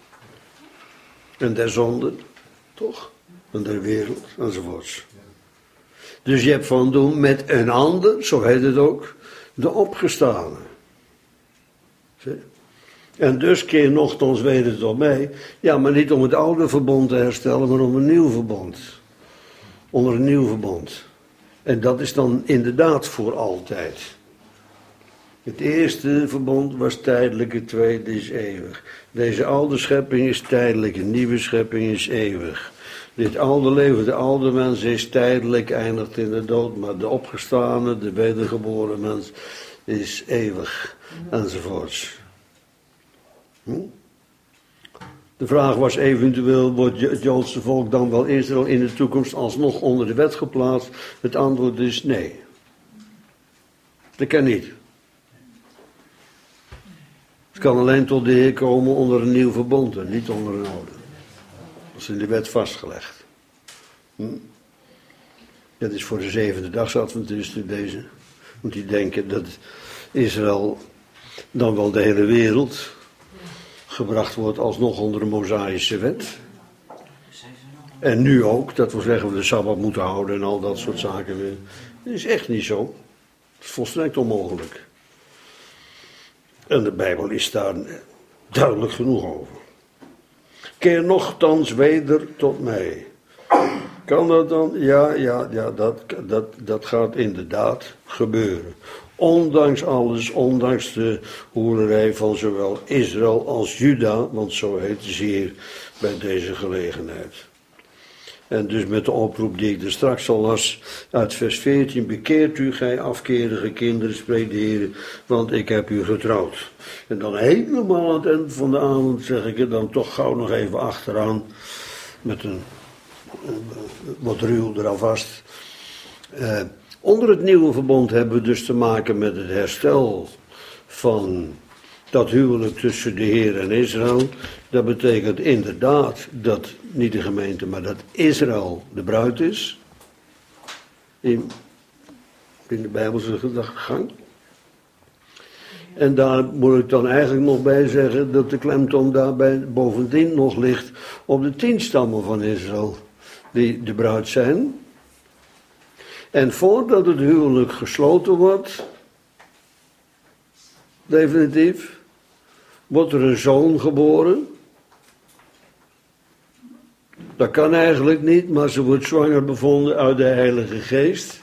En der zonde, toch? En der wereld, enzovoorts. Dus je hebt van doen met een ander, zo heet het ook, de opgestane. Zie? En dus keer nochtans weder tot mij. Ja, maar niet om het oude verbond te herstellen, maar om een nieuw verbond. Onder een nieuw verbond. En dat is dan inderdaad voor altijd. Het eerste verbond was tijdelijk, het tweede is eeuwig. Deze oude schepping is tijdelijk, een nieuwe schepping is eeuwig. Dit oude leven, de oude mens is tijdelijk, eindigt in de dood, maar de opgestane, de wedergeboren mens is eeuwig, enzovoorts. De vraag was eventueel, wordt het Joodse volk dan wel Israël in de toekomst alsnog onder de wet geplaatst? Het antwoord is nee. Dat kan niet. Het kan alleen tot de Heer komen onder een nieuw verbond en niet onder een oude. Dat is in de wet vastgelegd. Dat is voor de 7e dagsadventisten deze. Want die denken dat Israël, dan wel de hele wereld, gebracht wordt alsnog onder de Mosaïsche wet. En nu ook, dat wil zeggen we de Sabbat moeten houden en al dat soort zaken. Dat is echt niet zo. Het is volstrekt onmogelijk. En de Bijbel is daar duidelijk genoeg over. Keer nochtans weder tot mij. Kan dat dan? Ja, dat gaat inderdaad gebeuren. Ondanks alles, ondanks de hoererij van zowel Israël als Juda, want zo heet ze hier bij deze gelegenheid. En dus met de oproep die ik er straks al las uit vers 14, bekeert u, gij afkerige kinderen, spreekt de Heer, want ik heb u getrouwd. En dan helemaal aan het eind van de avond zeg ik er dan toch gauw nog even achteraan, met een wat ruw eraan vast. Onder het nieuwe verbond hebben we dus te maken met het herstel van dat huwelijk tussen de Heer en Israël. Dat betekent inderdaad dat, niet de gemeente, maar dat Israël de bruid is. In de Bijbelse gedachtegang. En daar moet ik dan eigenlijk nog bij zeggen dat de klemtoon daarbij bovendien nog ligt op de 10 stammen van Israël, die de bruid zijn. En voordat het huwelijk gesloten wordt, definitief, wordt er een zoon geboren. Dat kan eigenlijk niet, maar ze wordt zwanger bevonden uit de Heilige Geest.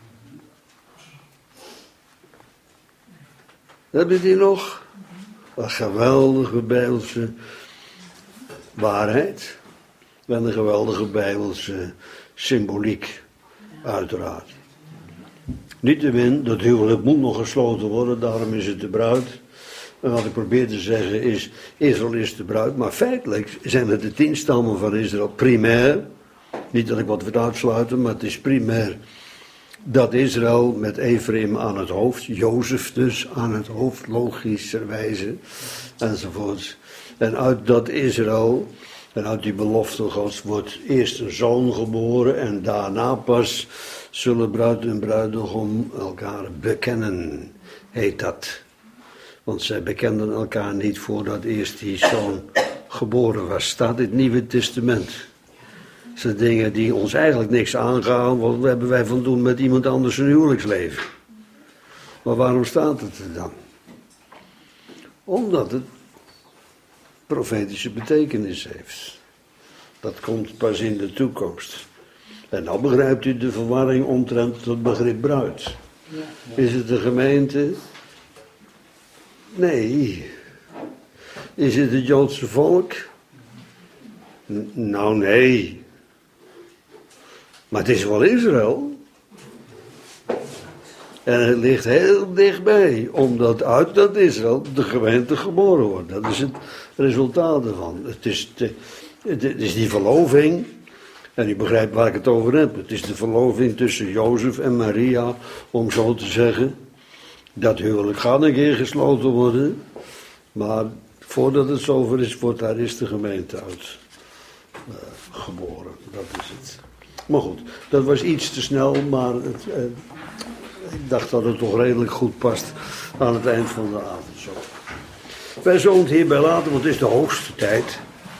Heb je die nog? Een geweldige Bijbelse waarheid. En een geweldige Bijbelse symboliek, uiteraard. Niettemin, dat huwelijk moet nog gesloten worden, daarom is het de bruid. En wat ik probeer te zeggen is, Israël is de bruid, maar feitelijk zijn het de 10 stammen van Israël primair. Niet dat ik wat wil uitsluiten, maar het is primair dat Israël met Ephraim aan het hoofd, Jozef dus aan het hoofd, logischerwijze, enzovoorts. En uit dat Israël, en uit die belofte Gods, wordt eerst een zoon geboren en daarna pas zullen bruid en bruidegom elkaar bekennen, heet dat. Want zij bekenden elkaar niet voordat eerst die zoon geboren was. Staat in het Nieuwe Testament. Dat zijn dingen die ons eigenlijk niks aangaan, want wat hebben wij van doen met iemand anders een huwelijksleven? Maar waarom staat het er dan? Omdat het profetische betekenis heeft. Dat komt pas in de toekomst. En nou begrijpt u de verwarring omtrent het begrip bruid. Is het de gemeente? Nee. Is het het Joodse volk? Nou, nee. Maar het is wel Israël. En het ligt heel dichtbij, omdat uit dat Israël de gemeente geboren wordt. Dat is het resultaat ervan. Het is die verloving, en u begrijpt waar ik het over heb. Het is de verloving tussen Jozef en Maria, om zo te zeggen. Dat huwelijk gaat een keer gesloten worden, maar voordat het zover is, wordt daar eerst de gemeente uit geboren. Dat is het. Maar goed, dat was iets te snel, maar ik dacht dat het toch redelijk goed past aan het eind van de avond. Zo. Wij zullen het hierbij laten, want het is de hoogste tijd.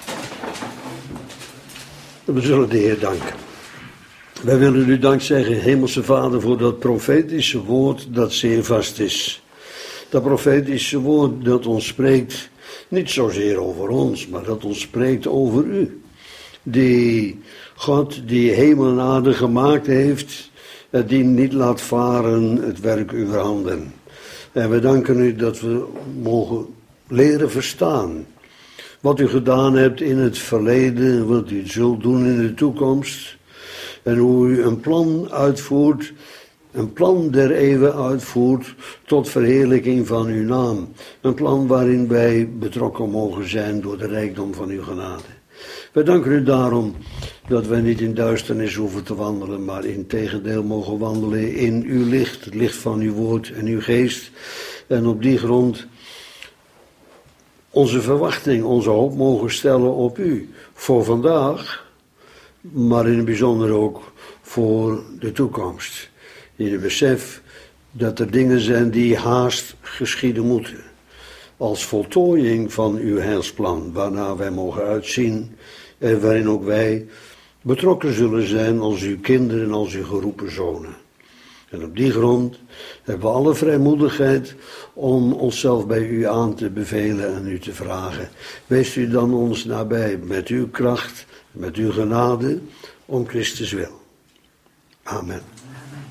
We zullen de Heer danken. Wij willen u dank zeggen, Hemelse Vader, voor dat profetische woord dat zeer vast is. Dat profetische woord dat ons spreekt, niet zozeer over ons, maar dat ons spreekt over u. Die God die hemel en aarde gemaakt heeft, die niet laat varen het werk uw handen. En we danken u dat we mogen leren verstaan wat u gedaan hebt in het verleden, wat u zult doen in de toekomst. En hoe u een plan uitvoert, een plan der eeuwen uitvoert tot verheerlijking van uw naam. Een plan waarin wij betrokken mogen zijn door de rijkdom van uw genade. Wij danken u daarom dat wij niet in duisternis hoeven te wandelen, maar integendeel mogen wandelen in uw licht, het licht van uw woord en uw geest. En op die grond onze verwachting, onze hoop mogen stellen op u. Voor vandaag, maar in het bijzonder ook voor de toekomst. In het besef dat er dingen zijn die haast geschieden moeten. Als voltooiing van uw heilsplan, waarna wij mogen uitzien en waarin ook wij betrokken zullen zijn als uw kinderen en als uw geroepen zonen. En op die grond hebben we alle vrijmoedigheid om onszelf bij u aan te bevelen en u te vragen. Wees u dan ons nabij met uw kracht, met uw genade, om Christus wil. Amen.